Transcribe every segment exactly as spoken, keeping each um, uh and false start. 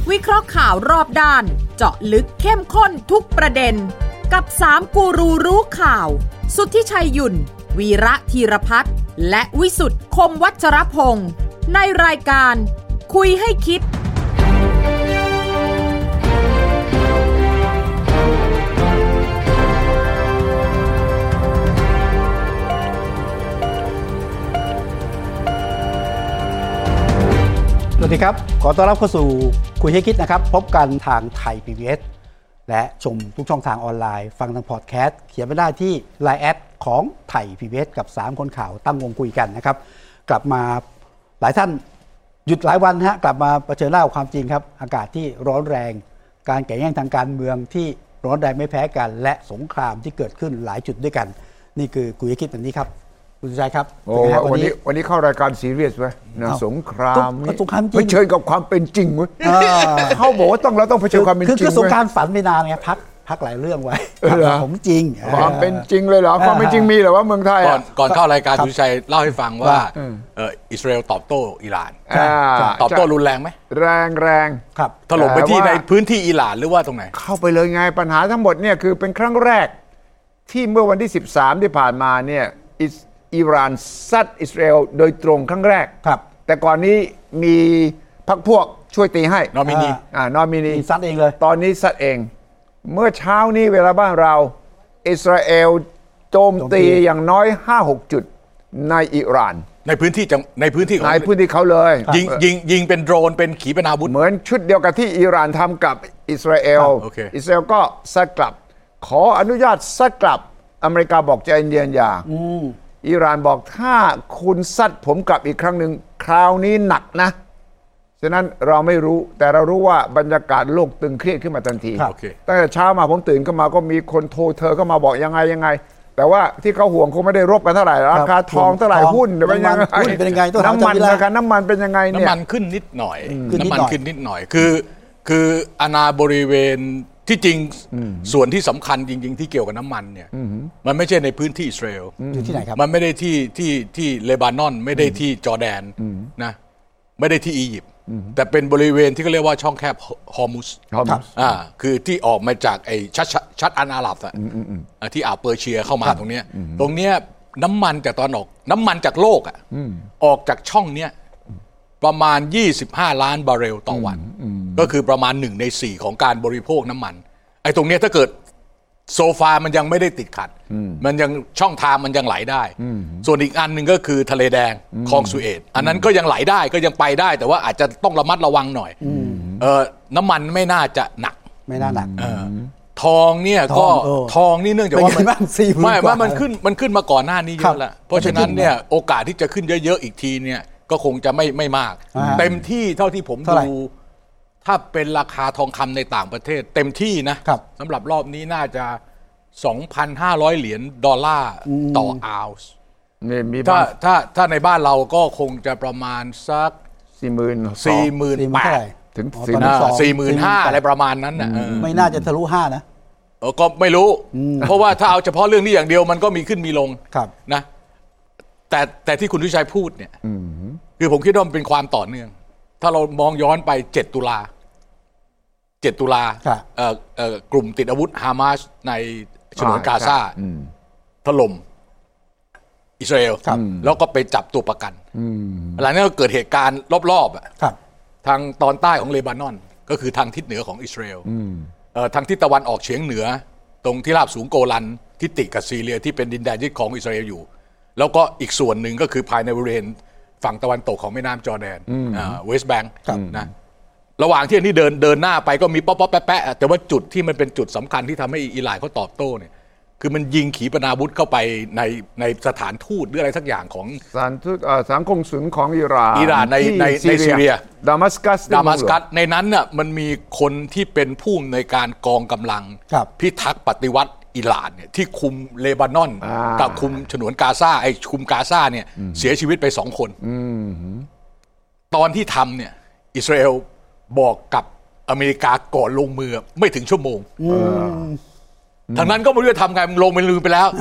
วิเคราะห์ข่าวรอบด้านเจาะลึกเข้มข้นทุกประเด็นกับสามกูรูรู้ข่าวสุทธิชัยหยุ่นวีระธีรพัฒน์และวิสุทธิ์คมวัชรพงศ์ในรายการคุยให้คิดสวัสดีครับขอต้อนรับเข้าสู่คุยให้คิดนะครับพบกันทางไทย พี บี เอส และชมทุกช่องทางออนไลน์ฟังทางพอดแคสต์เขียนไปได้ที่ ไลน์ แอดของไทย พี บี เอส กับสามคนข่าวตั้งวงคุยกันนะครับกลับมาหลายท่านหยุดหลายวันฮะกลับมาเผชิญหน้ากับความจริงครับอากาศที่ร้อนแรงการแข่งแย่งทางการเมืองที่ร้อนแรงไม่แพ้กันและสงครามที่เกิดขึ้นหลายจุดด้วยกันนี่คือคุยให้คิดวันนี้ครับคุณชัยครับโอ้วันนี้วันนี้เข้ารายการซีเรียสไหมนะสงครามสงครามจริงเผชิญกับความเป็นจริงเว้ยเขาบอกว่าต้องเราต้องเผชิญความเป็นจริงคือสงครามฝันไปนานไงพักพักหลายเรื่องไว้ผมจริงความเป็นจริงเลยเหรอความเป็นจริงมีเหรอว่าเมืองไทยก่อนก่อนเข้ารายการคุณชัยเล่าให้ฟังว่าอิสราเอลตอบโต้อิหร่านตอบโต้รุนแรงไหมแรงแรงครับถล่มไปที่ในพื้นที่อิหร่านหรือว่าตรงไหนเข้าไปเลยไงปัญหาทั้งหมดเนี่ยคือเป็นครั้งแรกที่เมื่อวันที่สิบสามที่ผ่านมาเนี่ยอิหร่านซัดอิสราเอลโดยตรงครั้งแรกครับแต่ก่อนนี้มีพรรคพวกช่วยตีให้นอมินีอ่านอมินีซัดเองเลยตอนนี้ซัดเองเมื่อเช้านี้เวลาบ้านเราอิสราเอลโจมตีอย่างน้อย ห้าหก จุดในอิหร่านในพื้นที่ในพื้นที่ในพื้นที่เขาเลยยิงยิงยิงเป็นโดรนเป็นขีปนาวุธเหมือนชุดเดียวกับที่อิหร่านทำกับอิสราเอลอิสราเอลก็ซัดกลับขออนุญาตซัดกลับอเมริกาบอกใจเย็นๆอย่าอิหร่านบอกถ้าคุณซัดผมกลับอีกครั้งหนึ่งคราวนี้หนักนะฉะนั้นเราไม่รู้แต่เรารู้ว่าบรรยากาศโลกตึงเครียดขึ้นมาทันทีตั้งแต่เช้ามาผมตื่นขึ้นมาก็มีคนโทรเธอเข้ามาบอกยังไงยังไงแต่ว่าที่เขาห่วงคงไม่ได้รบกันเท่าไหร่ราคาทองเท่าไหร่หุ้นเป็นยังไงเป็นยังไงน้ำมันราคาน้ำมันเป็นยังไงเนี่ยน้ำมันขึ้นนิดหน่อยน้ำมันขึ้นนิดหน่อยคือคืออาณาบริเวณที่จริงส่วนที่สำคัญจริงๆที่เกี่ยวกับน้ำมันเนี่ยมันไม่ใช่ในพื้นที่อิสราเอลอยู่ที่ไหนครับมันไม่ได้ที่ที่ที่เลบานอนไม่ได้ที่จอร์แดนนะไม่ได้ที่อียิปต์แต่เป็นบริเวณที่เขาเรียกว่าช่องแคบฮอร์มุสอ่าคือที่ออกมาจากไอ้ชัดชัดอันอาหรับอ่ะที่อ่าวเปอร์เซียเข้ามาตรงเนี้ยตรงเนี้ยน้ำมันจากตอนออกน้ำมันจากโลกอ่ะออกจากช่องเนี้ยประมาณยี่สิบห้าล้านบาร์เรลต่อวันก็คือประมาณหนึ่งในสี่ของการบริโภคน้ำมันไอ้ตรงเนี้ยถ้าเกิดโซฟามันยังไม่ได้ติดขัดมันยังช่องทางมันยังไหลได้ส่วนอีกอันหนึ่งก็คือทะเลแดงคลองสุเอตอันนั้นก็ยังไหลได้ก็ยังไปได้แต่ว่าอาจจะต้องระมัดระวังหน่อยเออน้ำมันไม่น่าจะหนักไม่น่าหนักทองเนี่ยก็ทองนี่เนื่องจากว่ามันไม่ว่ามันขึ้นมันขึ้นมาก่อนหน้านี้เยอะแล้วเพราะฉะนั้นเนี่ยโอกาสที่จะขึ้นเยอะๆอีกทีเนี่ยก็คงจะไม่ไม่มากเต็มที่เท่าที่ผมดูถ้าเป็นราคาทองคำในต่างประเทศเต็มที่นะสำหรับรอบนี้น่าจะ สองพันห้าร้อย เหรียญดอลลาร์ต่อออนซ์ถ้าถ้าถ้าในบ้านเราก็คงจะประมาณสักสี่หมื่นสี่หมื่นแปดพันถึงสี่หมื่นห้าพัน อะไรประมาณนั้นน่ะไม่น่าจะทะลุห้านะเออก็ไม่รู้เพราะว่าถ้าเอาเฉพาะเรื่องนี้อย่างเดียวมันก็มีขึ้นมีลงนะแต่แต่ที่คุณวิชัยพูดเนี่ยคือผมคิดว่ามันเป็นความต่อเนื่องถ้าเรามองย้อนไปเจ็ดตุลาเจ็ดตุลาเอ่อเอ่อกลุ่มติดอาวุธฮามาสในฉนวนกาซาถล่มอิสราเอลแล้วก็ไปจับตัวประกันหลังนั้นก็เกิดเหตุการณ์รอบๆทางตอนใต้ของเลบานอนก็คือทางทิศเหนือของอิสราเอลทางทิศตะวันออกเฉียงเหนือตรงที่ราบสูงโกลันที่ติดกับซีเรียที่เป็นดินแดนยึดของอิสราเอลอยู่แล้วก็อีกส่วนหนึ่งก็คือภายในบริเวณฝั่งตะวันตกของแม่น้ำจอร์แดนเวสต์แบงค์นะระหว่างที่อันนี้เดินเดินหน้าไปก็มีป๊อปป๊อปแป๊ะแป๊ะแต่ว่าจุดที่มันเป็นจุดสำคัญที่ทำให้อิหร่านเขาตอบโต้เนี่ยคือมันยิงขีปนาวุธเข้าไปในในสถานทูตหรืออะไรสักอย่างของสถานทูตสถานกงสุลของอิหร่านอิหร่านในในในซีเรียดามัสกัสดามัสกัสในนั้นน่ะมันมีคนที่เป็นผู้ในการกองกำลังพิทักษ์ปฏิวัติอิหร่านเนี่ยที่คุมเลบานอนกับคุมฉนวนกาซาไอ้คุมกาซาเนี่ยเสียชีวิตไปสองคนตอนที่ทำเนี่ยอิสราเอลบอกกับอเมริกาก่อนลงมือไม่ถึงชั่วโมงทางนั้นก็ไม่รู้จะทำไงลงไปลืมไปแล้ว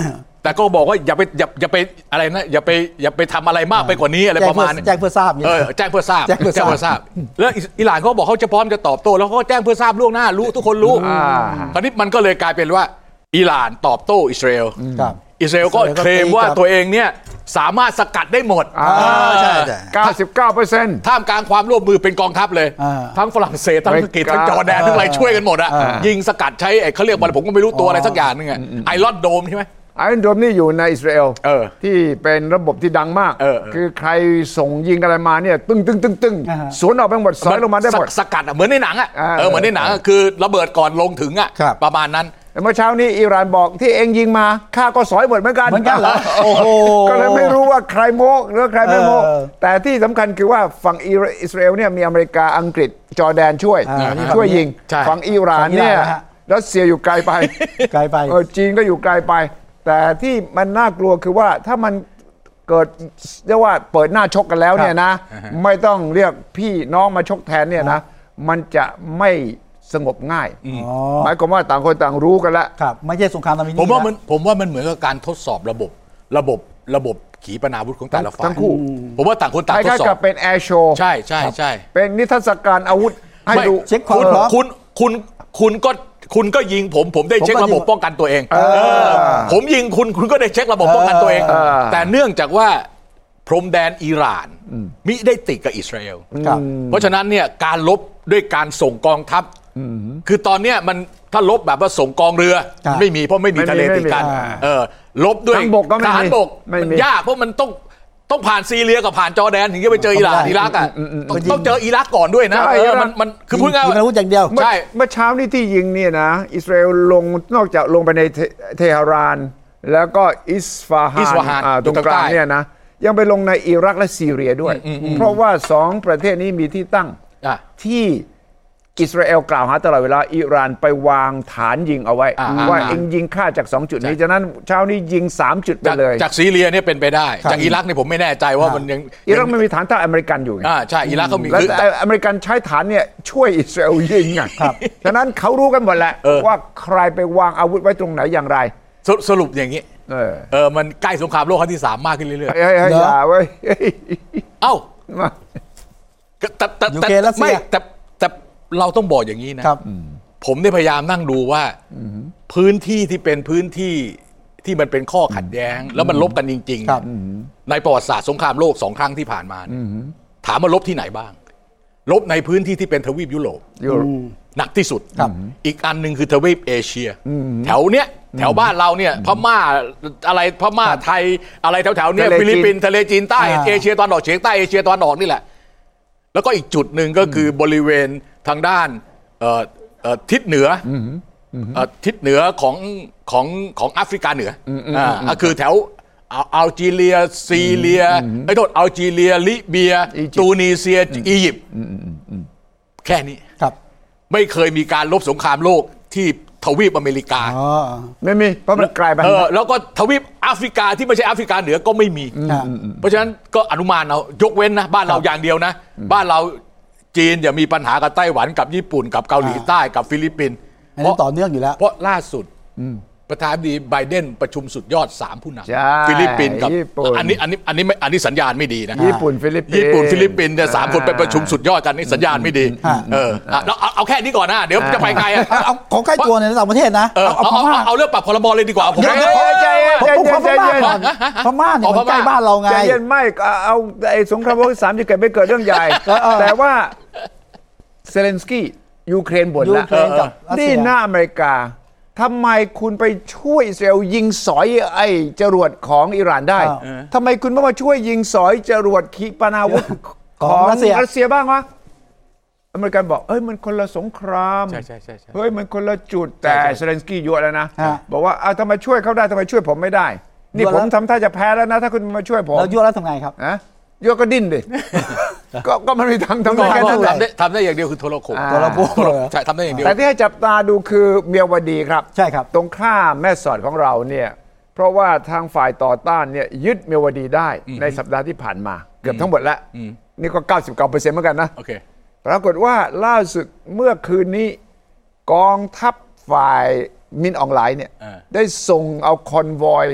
แต่ก็บอกว่าอย่าไปอย่าอย่าไปอะไรนะอย่าไปอย่าไปทำอะไรมากไปกว่านี้อะไรประมาณนี้แจ้งเพื่อทราบเออแจ้งเพื่อทราบแจ้งเพื่อทราบแล้วอิหร่านเขาบอกเขาจะพร้อมจะตอบโต้แล้วเขาก็แจ้งเพื่อทราบล่วงหน้ารู้ทุกคนรู้คราวนี้มันก็เลยกลายเป็นว่าอิหร่านตอบโต้อิสราเอลอิสราเอลก็เคลมว่าตัวเองเนี่ยสามารถสกัดได้หมดใช่เก้าสิบเก้าเปอร์เซ็นต์ท่ามกลางความร่วมมือเป็นกองทัพเลยทั้งฝรั่งเศสทั้งอังกฤษทั้งจอร์แดนทั้งอะไรช่วยกันหมดอะยิงสกัดใช้เขาเรียกว่าผมก็ไม่รู้ตัวอะไรสักอย่างนึงอะไอรอนโดมใช่ไหมไอรอนโดมนี่อยู่ในอิสราเอลที่เป็นระบบที่ดังมากคือใครส่งยิงอะไรมาเนี่ยตึ้งตึ้งตึ้งตึ้งสวนออกไปหมดสอยลงมาได้หมดสกัดเหมือนในหนังอะเออเหมือนในหนังคือระเบิดก่อนลงถึงอะประมาณนั้นเมื่อเช้านี้อิหร่านบอกที่เองยิงมาข้าก็สอยหมดเหมือนกันเหมือนกันเหรอโอ้โหก็เลยไม่รู้ว่าใครโม้หรือใครไม่โม้แต่ที่สำคัญคือว่าฝั่งอิสราเอลเนี่ยมีอเมริกาอังกฤษจอร์แดนช่วยช่วยยิงฝั่งอิหร่านเนี่ยรัสเซียอยู่ไกลไปไกลไปเออจีนก็อยู่ไกลไปแต่ที่มันน่ากลัวคือว่าถ้ามันเกิดเรียกว่าเปิดหน้าชกกันแล้วเนี่ยนะไม่ต้องเรียกพี่น้องมาชกแทนเนี่ยนะมันจะไม่สงบง่ายหมายความว่าต่างคนต่างรู้กันแล้วครับไม่ใช่สงครามตะวันตกผมว่ามันผมว่ามันเหมือนกับการทดสอบระบบระบบระบบขีปนาวุธของแต่ละฝ่ายทั้งคู่ผมว่าต่างคนต่างทดสอบกับเป็นแอร์โชว์ใช่ใช่ใช่เป็นนิทรรศการอาวุธให้ดูเช็คความพร้อมคุณคุณคุณก็คุณก็ยิงผมผมได้เช็คระบบป้องกันตัวเองผมยิงคุณคุณก็ได้เช็คระบบป้องกันตัวเองแต่เนื่องจากว่าพรมแดนอิหร่านมิได้ติดกับอิสราเอลเพราะฉะนั้นเนี่ยการลบด้วยการส่งกองทัพคือตอนเนี้ยมันถ้าลบแบบว่าส่งกองเรือไม่มีเพราะไม่มีทะเลติดกันเออลบด้วยทหารบกมันยากเพราะมันต้องต้องผ่านซีเรียกับผ่านจอร์แดนถึงจะไปเจออิหร่านอิรักอ่ะต้องเจออิรักก่อนด้วยนะมันมันคือพูดง่ายๆอาวุธอย่างเดียวใช่เมื่อเช้านี้ที่ยิงเนี่ยนะอิสราเอลลงนอกจากลงไปในเทหะรานแล้วก็อิสฟาฮานตรงกลางเนี่ยนะยังไปลงในอิรักและซีเรียด้วยเพราะว่าสองประเทศนี้มีที่ตั้งที่อิสราเอลกล่าวหาตลอดเวลาอิหร่านไปวางฐานยิงเอาไว้ว่าเองยิงฆ่าจากสองจุดนี้ฉะนั้นเช้านี้ยิงสามจุดไปเลยจากซีเรียเนี่ยเป็นไปได้จากอิรักเนี่ยผมไม่แน่ใจว่ามันยังอิรักไม่มีฐานทัพอเมริกันอยู่อ่าใช่อิรักเขามีแต่อเมริกันใช้ฐานเนี่ยช่วยอิสราเอลยิงอ่ะฉะนั้นเขารู้กันหมดแหละว่าใครไปวางอาวุธไว้ตรงไหนอย่างไรสรุปอย่างนี้เออเออมันใกล้สงครามโลกครั้งที่สามมากขึ้นเรื่อยๆเฮ้ยอย่าเว้ยเอ้าแต่แต่ไม่แต่แต่เราต้องบอกอย่างนี้นะผมได้พยายามนั่งดูว่าพื้นที่ที่เป็นพื้นที่ที่มันเป็นข้อขัดแย้งแล้วมันลบกันจริงๆในประวัติศาสตร์สงครามโลกสองครั้งที่ผ่านมาถามว่าลบที่ไหนบ้างลบในพื้นที่ที่เป็นทวีปยุโรปหนักที่สุดอีกอันหนึ่งคือทวีปเอเชียแถวเนี้ยแถวบ้านเราเนี่ยพม่าอะไรพม่าไทยอะไรแถวๆเนี้ยฟิลิปปินส์ทะเลจีนใต้เอเชียตะวันออกเฉียงใต้เอเชียตะวันออกนี่แหละแล้วก็อีกจุดหนึ่งก็คือบริเวณทางด้านทิศเหนือทิศเหนือของของของแอฟริกาเหนืออ่าคือแถวอัลจีเรียซีเรียไอ้โทษอัลจีเรียลิเบียตูนิเซียอียิปต์แค่นี้ครับไม่เคยมีการลบสงครามโลกที่ทวีปอเมริกาไม่มีเพราะมันไกลไปแล้วก็ทวีปแอฟริกาที่ไม่ใช่แอฟริกาเหนือก็ไม่มีเพราะฉะนั้นก็อนุมานเอายกเว้นนะบ้านเราอย่างเดียวนะบ้านเราจีนอย่ามีปัญหากับไต้หวันกับญี่ปุ่นกับเกาหลีใต้กับฟิลิปปินส์เพราะต่อเนื่องอยู่แล้วเพราะล่าสุดประธานาธิบดีไบเดนประชุมสุดยอดสามผู้นำฟิลิปปินส์กับอันนี้อันนี้อันนี้อันนี้สัญญาณไม่ดีนะญี่ปุ่นฟิลิปปินส์ญี่ปุ่นฟิลิปปินส์เนี่ยสามคนไปประชุมสุดยอดกันนี่สัญญาณไม่ดีเออแล้วเอาแค่นี้ก่อนนะเดี๋ยวจะไปไกลอ่ะเอาของใกล้ตัวในต่างประเทศนะเอาเอาเอาเรื่องปรับพรบเลยดีกว่าผมไม่ใจผมพม่าก่อนพม่าเนี่ยมันใกล้บ้านเราไงใจเย็นไม่เอาไอ้สงครามโลกที่สามจะเกิดไม่เกิดเรื่องใหญ่แต่ว่าเซเลนสกี้ยูเครนบ่นแล้วนี่หน้าอเมริกาทำไมคุณไปช่วยอิสราเอลยิงสอยไอ้จรวดของอิหร่านได้ทำไมคุณไม่มาช่วยยิงสอยจรวดขีปนาวุธของรัสเซียบ้างวะอเมริกันบอกเอ้ยมันคนละสงครามเฮ้ยมันคนละจุดแต่เซเลนสกี้ยั่วแล้วนะบอกว่าเอาทำไมช่วยเขาได้ทำไมช่วยผมไม่ได้นี่ผมทำท่าจะแพ้แล้วนะถ้าคุณมาช่วยผมแล้วยั่วแล้วทำไงครับนะยั่วก็ดิ้นดิก็ก็มันมีทางทำได้แค่นั้นทำได้ทำได้อย่างเดียวคือโทรโขงโทรโขงใช่ทำได้อย่างเดียวแต่ที่ให้จับตาดูคือเมียวดีครับใช่ครับตรงข้ามแม่สอดของเราเนี่ยเพราะว่าทางฝ่ายต่อต้านเนี่ยยึดเมียวดีได้ในสัปดาห์ที่ผ่านมาเกือบทั้งหมดแล้วนี่ก็ เก้าสิบเก้าเปอร์เซ็นต์ เหมือนกันนะโอเคปรากฏว่าล่าสุดเมื่อคืนนี้กองทัพฝ่ายมินออนไลน์เนี่ยได้ส่งเอาคอนวอย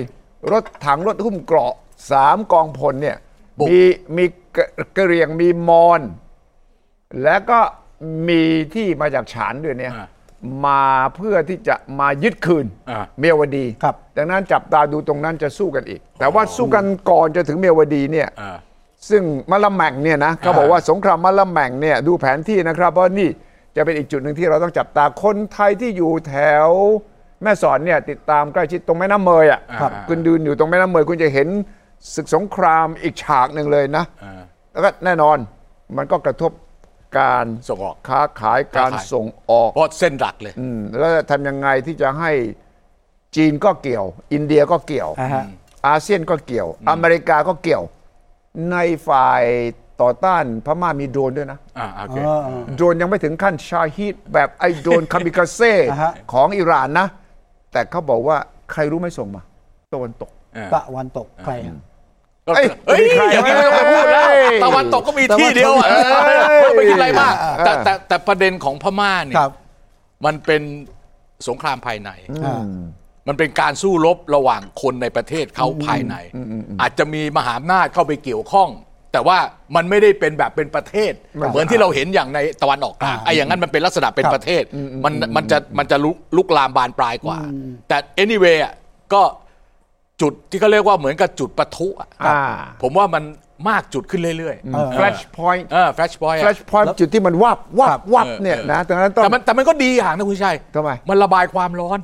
รถถังรถหุ้มเกราะสามกองพลเนี่ยมีมีกะเหรี่ยงมีมอญและก็มีที่มาจากฉานด้วยเนี่ยมาเพื่อที่จะมายึดคืนเมียวดีดังนั้นจับตาดูตรงนั้นจะสู้กันอีกแต่ว่าสู้กันก่อนจะถึงเมียวดีเนี่ยซึ่งมะละแม่งเนี่ยนะเขาบอกว่าสงครามมะละแม่งเนี่ยดูแผนที่นะครับเพราะนี่จะเป็นอีกจุดหนึ่งที่เราต้องจับตาคนไทยที่อยู่แถวแม่สอดเนี่ยติดตามใกล้ชิดตรงแม่น้ำเมยอ่ะคุณดูอยู่ตรงแม่น้ำเมยคุณจะเห็นศึกสงครามอีกฉากหนึ่งเลยนะแล้วก็แน่นอนมันก็กระทบการส่งออกค้าขายการส่งออกเพราะเส้นหลักเลยแล้วทำยังไงที่จะให้จีนก็เกี่ยวอินเดียก็เกี่ยวอาเซียนก็เกี่ยวอเมริกาก็เกี่ยวในฝ่ายต่อต้านพม่ามีโดรนด้วยนะโดรนยังไม่ถึงขั้นชาฮิดแบบไอโดรนคามิคาเซ่ของอิหร่านนะแต่เขาบอกว่าใครรู้ไม่ส่งมาตะวันตกตะวันตกใครเฮ้ยอย่างนี้ไม่ต้องไปพูดแล้วตะวันตกก็มีที่เดียวอ่ะไม่คิดอะไรมากแต่แต่แต่ประเด็นของพม่าเนี่ยมันเป็นสงครามภายในมันเป็นการสู้รบระหว่างคนในประเทศเขาภายในอาจจะมีมหาอำนาจเข้าไปเกี่ยวข้องแต่ว่ามันไม่ได้เป็นแบบเป็นประเทศเหมือนที่เราเห็นอย่างในตะวันออกกลางไอ้อย่างนั้นมันเป็นลักษณะเป็นประเทศมันมันจะมันจะลุกลุกลามบานปลายกว่าแต่ anyway อ่ะก็จุดที่เขาเรียกว่าเหมือนกับจุดปะทุอ่ะผมว่ามันมากจุดขึ้นเรื่อยๆ flash point เออ flash point flash point จุดที่มันวับวับวับเนี่ยนะแต่นั้นต้องแต่มันแต่มันก็ดีอย่างนะคุณชัยทำไมมันระบายความร้อน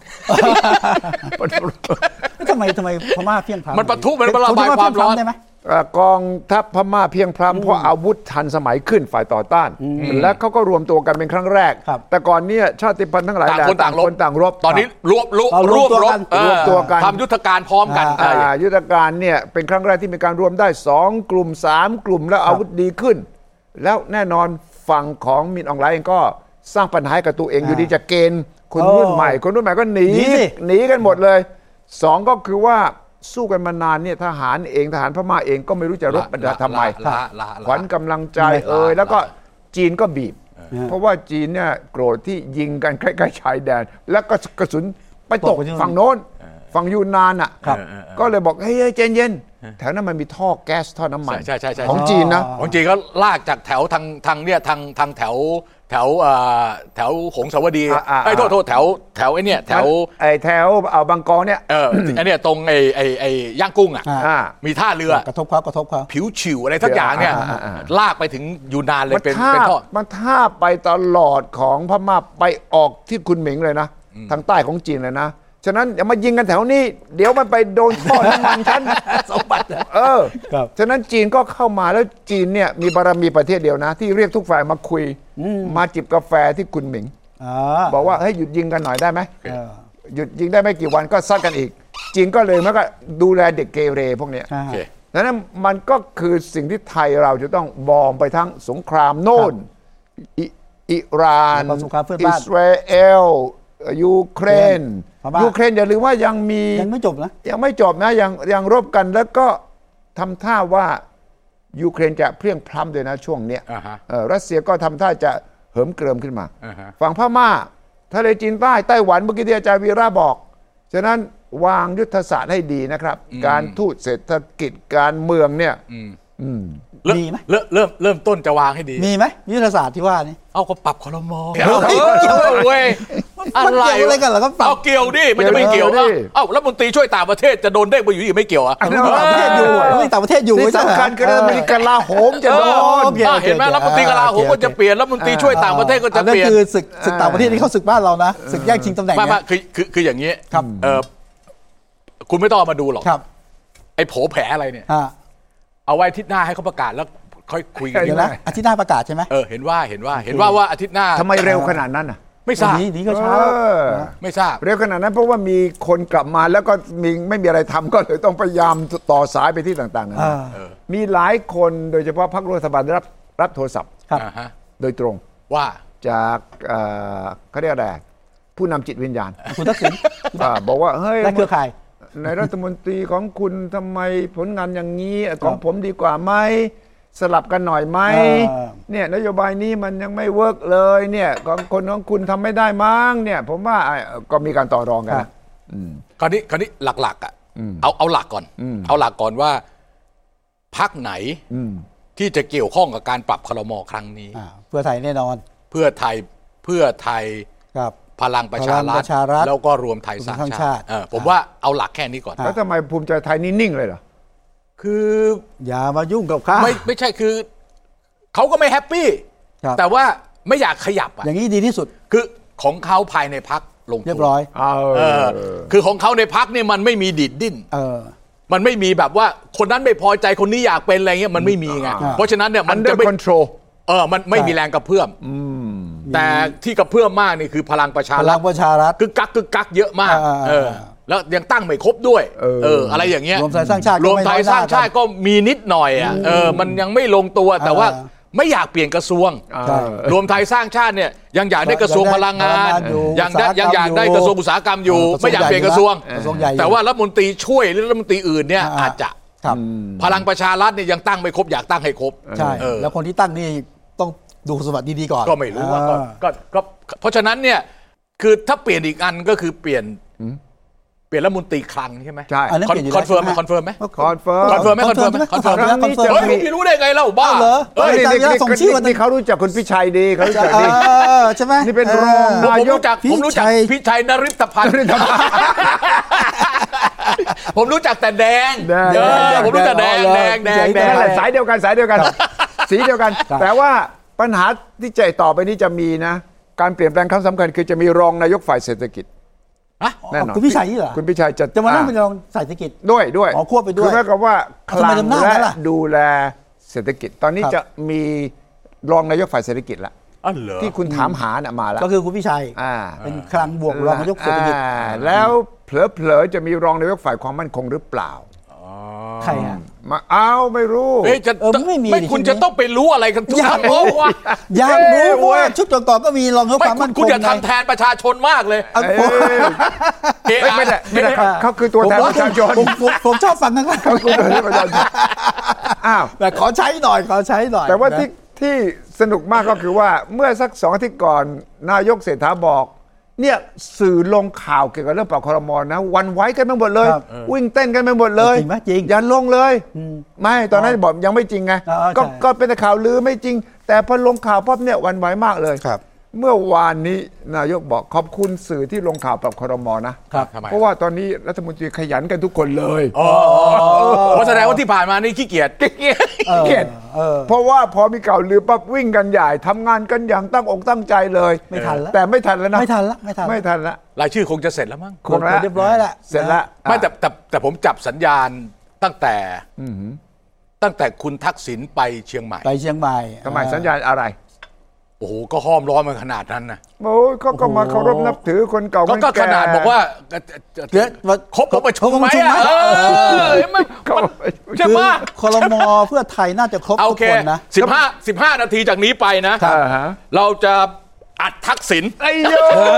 ทำไมทำไมพม่าเพียงพร้ำมันปะทุมันระบายความร้อนได้ไหมกองทัพพม่าเพียงพร้ำเพราะอาวุธทันสมัยขึ้นฝ่ายต่อต้านและเขาก็รวมตัวกันเป็นครั้งแรกแต่ก่อนนี้ชาติพันธุ์ทั้งหลายต่างคนต่างรบต่างรบตอนนี้รวบรวบรวบรบรวมตัวกันทำยุทธการพร้อมกันยุทธการเนี่ยเป็นครั้งแรกที่มีการรวมได้สองกลุ่มสามกลุ่มแล้วอาวุธดีขึ้นแล้วแน่นอนฝั่งของมินอองไลน์เองก็สร้างปัญหากับตัวเองอยู่ดีจะเกณฑ์คนรุ่นใหม่คนรุ่นใหม่ก็หนีหนีกันหมดเลยสองก็คือว่าสู้กันมานานเนี่ยทหารเองทหารพม่าเองก็ไม่รู้จะรบกันทำไมขวัญกำลังใจเอ่ยแล้วก็จีนก็บีบเพราะว่าจีนเนี่ยโกรธที่ยิงกันใกล้ๆชายแดนแล้วก็กระสุนไปตกฝั่งโน้นฝั่งยูนนานอ่ะก็เลยบอกเฮ้ยใจเย็นแถวนั้นมันมีท่อแก๊สท่อน้ำมันของจีนนะของจีนก็ลากจากแถวทางทางเนี่ยทางทางแถวแถวแถวหงสาวดีไอ้โทษโทษแถวแถวไอ้เนี่ยแถวไอ้แถวเอาบางกอกเนี่ยเออไอ้เนี่ยตรงไอ้ไอ้ไอ้ย่างกุ้งอ่ะมีท่าเรือกระทบเขากระทบเขาผิวฉิวอะไรทักอย่างเนี่ยลากไปถึงยูนานเลยเป็นเป็นท่อมันท่าไปตลอดของพม่าไปออกที่คุณหมิงเลยนะทางใต้ของจีนเลยนะฉะนั้นอย่ามายิงกันแถวนี้เดี๋ยวมันไปโดนท่อน้ำมันฉันสมบัติเออฉะนั้นจีนก็เข้ามาแล้วจีนเนี่ยมีบารมีประเทศเดียวนะที่เรียกทุกฝ่ายมาคุยมาจิบกาแฟที่คุณหมิงบอกว่าเฮ้ยหยุดยิงกันหน่อยได้ไหมหยุดยิงได้ไม่กี่วันก็ซัดกันอีกจีนก็เลยมันก็ดูแลเด็กเกเรพวกนี้ดังนั้นมันก็คือสิ่งที่ไทยเราจะต้องมองไปทั้งสงครามโน่นอิหร่านอิสราเอลยูเครนยูเครนอย่าลืมว่ายังมียังไม่จบนะยังไม่จบนะยังยังรบกันแล้วก็ทำท่าว่ายูเครนจะเพลียงพล้ำด้วยนะช่วงเนี้ยรัสเซียก็ทำท่าจะเหิมเกริมขึ้นมาฝั่งพม่าทะเลจีนใต้ไต้หวันเมื่อกี้ที่อาจารย์วีระบอกฉะนั้นวางยุทธศาสตร์ให้ดีนะครับการทูตเศรษฐกิจการเมืองเนี่ยมีไหมเริ่มเริ่มเริ่มต้นจะวางให้ดีมีไหมยุทธศาสตร์ที่ว่านี่เอาก็ปรับครม. เกี่ยวเว้ยอะไรอะไรกันเหรอก็ปรับเอาเกี่ยวดิมันจะไม่เกี่ยวนะเอ้าแล้วมนตรีช่วยต่างประเทศจะโดนเด้งไปอยู่อีกไม่เกี่ยวอ่ะต่างประเทศอยู่ต่างประเทศอยู่ไม่สำคัญคือรัฐมนตรีกลาโหมจะโดนเห็นไหมรัฐมนตรีกลาโหมก็จะเปลี่ยนรัฐมนตรีช่วยต่างประเทศก็จะเปลี่ยนนั่นคือศึกศึกต่างประเทศที่เขาศึกบ้านเรานะศึกแย่งชิงตำแหน่งไม่ไม่คือคือคืออย่างนี้ครับเออคุณไม่ต้องมาดูหรอกไอ้โผแผลอะไรเนี่ยเอาไว้อาทิตย์หน้าให้เขาประกาศแล้วค่อยคุยกันนะอาทิตย์หน้าประกาศใช่ไหมเออเห็นว่าเห็นว่าเห็นว่าว่าอาทิตย์หน้าทำไมเร็วขนาดนั้นอ่ะไม่ทราบนี่ก็ช้าไม่ทราบเร็วขนาดนั้นเพราะว่ามีคนกลับมาแล้วก็มีไม่มีอะไรทำก็เลยต้องพยายามต่อสายไปที่ต่างๆนะมีหลายคนโดยเฉพาะพรรครัฐบาลรับรับโทรศัพท์โดยตรงว่าจากเขาเรียกอะไรผู้นำจิตวิญญาณคุณทักษิณบอกว่าเฮ้ยและเครือข่ายในรัฐมนตรีของคุณทำไมผลงานอย่างนี้ของผมดีกว่าไหมสลับกันหน่อยไหมเนี่ยนโยบายนี้มันยังไม่เวิร์กเลยเนี่ยของคนของคุณทำไม่ได้มั้งเนี่ยผมว่าก็มีการต่อรองกันคราวนี้คราวนี้หลักๆอ่ะเอาเอาหลักก่อนเอาหลักก่อนว่าพรรคไหนที่จะเกี่ยวข้องกับการปรับครม.ครั้งนี้เพื่อไทยแน่นอนเพื่อไทยเพื่อไทยพลังประชารัฐแล้วก็รวมไทยสร้างชาติผมว่าเอาหลักแค่นี้ก่อนแล้วทำไมภูมิใจไทยนี่นิ่งเลยเหรอคืออย่ามายุ่งกับเขาไม่ไม่ใช่คือเขาก็ไม่แฮปปี้แต่ว่าไม่อยากขยับอ่ะอย่างนี้ดีที่สุดคือของเขาภายในพรรคลงเรียบร้อยเออคือของเขาในพรรคเนี่ยมันไม่มีดิดดิ้นเออมันไม่มีแบบว่าคนนั้นไม่พอใจคนนี้อยากเป็นอะไรเงี้ยมันไม่มีไงเพราะฉะนั้นเนี่ยมันจะไม่คอนโทรลเออมันไม่มีแรงกระเพื่อมแต่ที่กระเพื่อมมากนี่คือพลังประชารัฐพลังประชารัฐคือกักคือกักเยอะมากเออแล้วยังตั้งไม่ครบด้วยเอออะไรอย่างเงี้ยรวมไทยสร้างชาติรวมไทยสร้างชาติก็มีนิดหน่อยอ่ะเออมันยังไม่ลงตัวแต่ว่าไม่อยากเปลี่ยนกระทรวงรวมไทยสร้างชาติเนี่ยยังอยากได้กระทรวงพลังงานยังได้ยังอยากได้กระทรวงอุตสาหกรรมอยู่ไม่อยากเปลี่ยนกระทรวงแต่ว่ารัฐมนตรีช่วยหรือรัฐมนตรีอื่นเนี่ยอาจจะพลังประชารัฐเนี่ยยังตั้งไม่ครบอยากตั้งให้ครบใช่แล้วคนที่ตั้งนี่ต้องดูสมบัติดีๆก่อนก็ไม่รู้ว่าก็ก็เพราะฉะนั้นเนี่ยคือถ้าเปลี่ยนอีกอันก็คือเปลี่ยนเปลี่ยนรัฐมนตรีคลังใช่ไหมใช่คอนเฟิร์มไหมคอนเฟิร์มไหมคอนเฟิร์มคอนเฟิร์มไหมคอนเฟิร์มไหมคอนเฟิร์มคอนเฟิร์มเฮ้ยพี่รู้ได้ไงเล่าบ้าเหรอเฮ้ยส่งชื่อวันนี้เขารู้จักคุณพิชัยดีเขารู้จักดีใช่ไหมนี่เป็นรองนายกผมรู้จักพิชัยนฤทธพันธ์ผมรู้จักแต่แดงผมรู้จักแดงแดงแดงแดงสายเดียวกันสายเดียวกันสีเดียวกันแต่ว่าปัญหาที่ใจต่อไปนี้จะมีนะการเปลี่ยนแปลงครั้งสำคัญคือจะมีรองนายกฝ่ายเศรษฐกิจแน่นอนคุณพิชัยนี่เหรอคุณพิชัยจะจะมานั่งเป็นรองเศรษฐกิจด้วยด้วยอ๋อควบไปด้วยคือหมายความว่าคลังและดูแลเศรษฐกิจตอนนี้จะมีรองนายกฝ่ายเศรษฐกิจละที่คุณถามหาน่ะมาแล้วก็คือคุณพิชัยเป็นคลังบวกรองนายกเศรษฐกิจแล้วเผลอๆจะมีรองนายกฝ่ายความมั่นคงหรือเปล่าใครอ่ะมาเอาไม่รู้เฮ้ยจะไม่มีไม่คุณจะต้องไปรู้อะไรกันทุกคนเพราะว่าอยากรู้ว่าชุดก่อนๆก็มีรองนายกความมั่นคงคุณอย่าทำแทนประชาชนมากเลยไม่ได้ไม่ได้เขาคือตัวแทนประชาชนผมชอบฟังนะครับเขาคือตัวแทนประชาชนอ้าวแต่ขอใช้หน่อยขอใช้หน่อยแต่ว่าที่ที่สนุกมากก็คือว่าเมื่อสักสองอาทิตย์ก่อนนายกเศรษฐาบอกเนี่ยสื่อลงข่าวเกี่ยวกับเรื่องปรับครม.นะวันไว้กันไปหมดเลยวิ่งเต้นกันไปหมดเลยจริงไหมจริงอย่าลงเลยไม่ตอนนั้นบอกยังไม่จริงไงก็ก็เป็นข่าวลือไม่จริงแต่พอลงข่าวปั๊บเนี่ยวันไว้มากเลยเมื่อวานนี้นายกบอกขอบคุณสื่อที่ลงข่าวปรับครม.นะเพราะว่าตอนนี้รัฐมนตรีขยันกันทุกคนเลยเพราะแสดงว่าที่ผ่านมานี่ขี้เกียจขี้เกียจขี้เกียจเพราะว่าพอมีข่าวลือปั๊บวิ่งกันใหญ่ทำงานกันอย่างตั้งอกตั้งใจเลยไม่ทันแล้วแต่ไม่ทันแล้วนะไม่ทันแล้วไม่ทันไม่ทันแล้วรายชื่อคงจะเสร็จแล้วมั้งคงแล้วเรียบร้อยแล้วเสร็จแล้วไม่แต่แต่แต่ผมจับสัญญาณตั้งแต่ตั้งแต่คุณทักษิณไปเชียงใหม่ไปเชียงใหม่ทำไมสัญญาณอะไรโอ้โหก็ห้อมล้อมมาขนาดนั้นนะโอ้ยเขาก็มาเคารพนับถือคนเก่าคนแก่ก็ขนาดบอกว่าครบองค์ประชุมไหมอ่ะใช่ไหมครม.เพื่อไทยน่าจะครบทุกคนนะสิบห้าสิบห้านาทีจากนี้ไปนะเราจะอัดทักษิณไอ้โย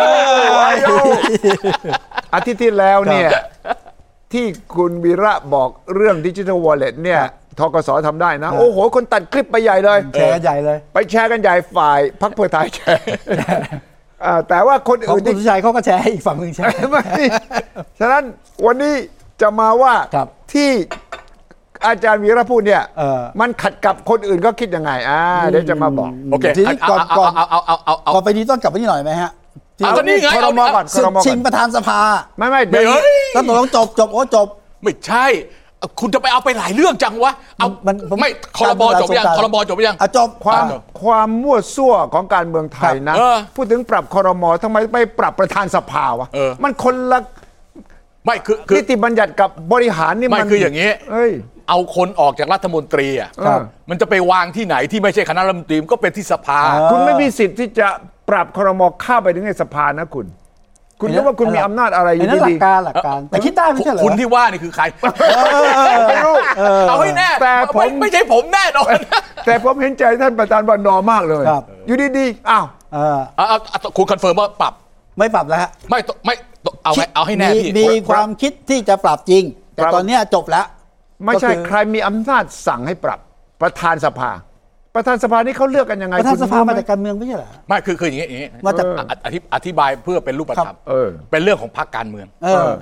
อาทิตย์ที่แล้วเนี่ยที่คุณวีระบอกเรื่อง Digital Wallet เนี่ยธกส.ทำได้นะโอ้โหคนตัดคลิปไปใหญ่เลยแชร์ใหญ่เลยไปแชร์กันใหญ่ฝ่ายพรรคเพื่อไทยแชร์แต่ว่าคนอื่นที่คุณชัยเขาก็แชร์อีกฝั่งหนึ่งแชร์ไม่ฉะนั้นวันนี้จะมาว่าที่อาจารย์วีระพูดเนี่ยมันขัดกับคนอื่นก็คิดยังไงอ่าเดี๋ยวจะมาบอกโอเคทีนี้ก่อนก่อนเอาเอาเอาเอาก่อนไปนี้ต้องกลับไปนี่หน่อยไหมฮะเอาตอนนี้ไงครม.ก่อนชิงประธานสภาไม่ไม่เดี๋ยวต้องตกลงจบจบโอ้จบไม่ใช่คุณจะไปเอาไปหลายเรื่องจังวะเอามันไม่ครม.จบยังครม.จบยังจบความความมั่วซั่วของการเมืองไทยนะพูดถึงปรับครม.ทำไมไม่ปรับประธานสภาวะมันคนละไม่คือนิติบัญญัติกับบริหารนี่มันคืออย่างนี้เอาคนออกจากรัฐมนตรีอ่ะมันจะไปวางที่ไหนที่ไม่ใช่คณะรัฐมนตรีก็เป็นที่สภาคุณไม่มีสิทธิ์ที่จะปรับครม.เข้าไปถึงในสภานะคุณคุณคิดว่าคุณมีอำนาจอะไรอยู่ดีๆหลักการหลักการแต่คิดได้ไม่ใช่เหรอคุณที่ว่านี่คือใครไม่รู้เอาให้แน่แต่ผมไม่ใช่ผมแน่นอนแต่ผมเห็นใจท่านประธานวันนอมากเลยอยู่ดีๆอ้าวเอาคุณคอนเฟิร์มว่าปรับไม่ปรับแล้วฮะไม่ไม่เอาเอาให้แน่พี่มีความคิดที่จะปรับจริงแต่ตอนนี้จบแล้วไม่ใช่ใครมีอำนาจสั่งให้ปรับประธานสภาประธานสภานี่เขาเลือกกันยังไงประธานสภามาจากการเมืองไม่ใช่เหรอไม่คือคืออย่างนี้อย่างนี้มาจากอธิบายเพื่อเป็นรูปธรรมเป็นเรื่องของพรรคการเมือง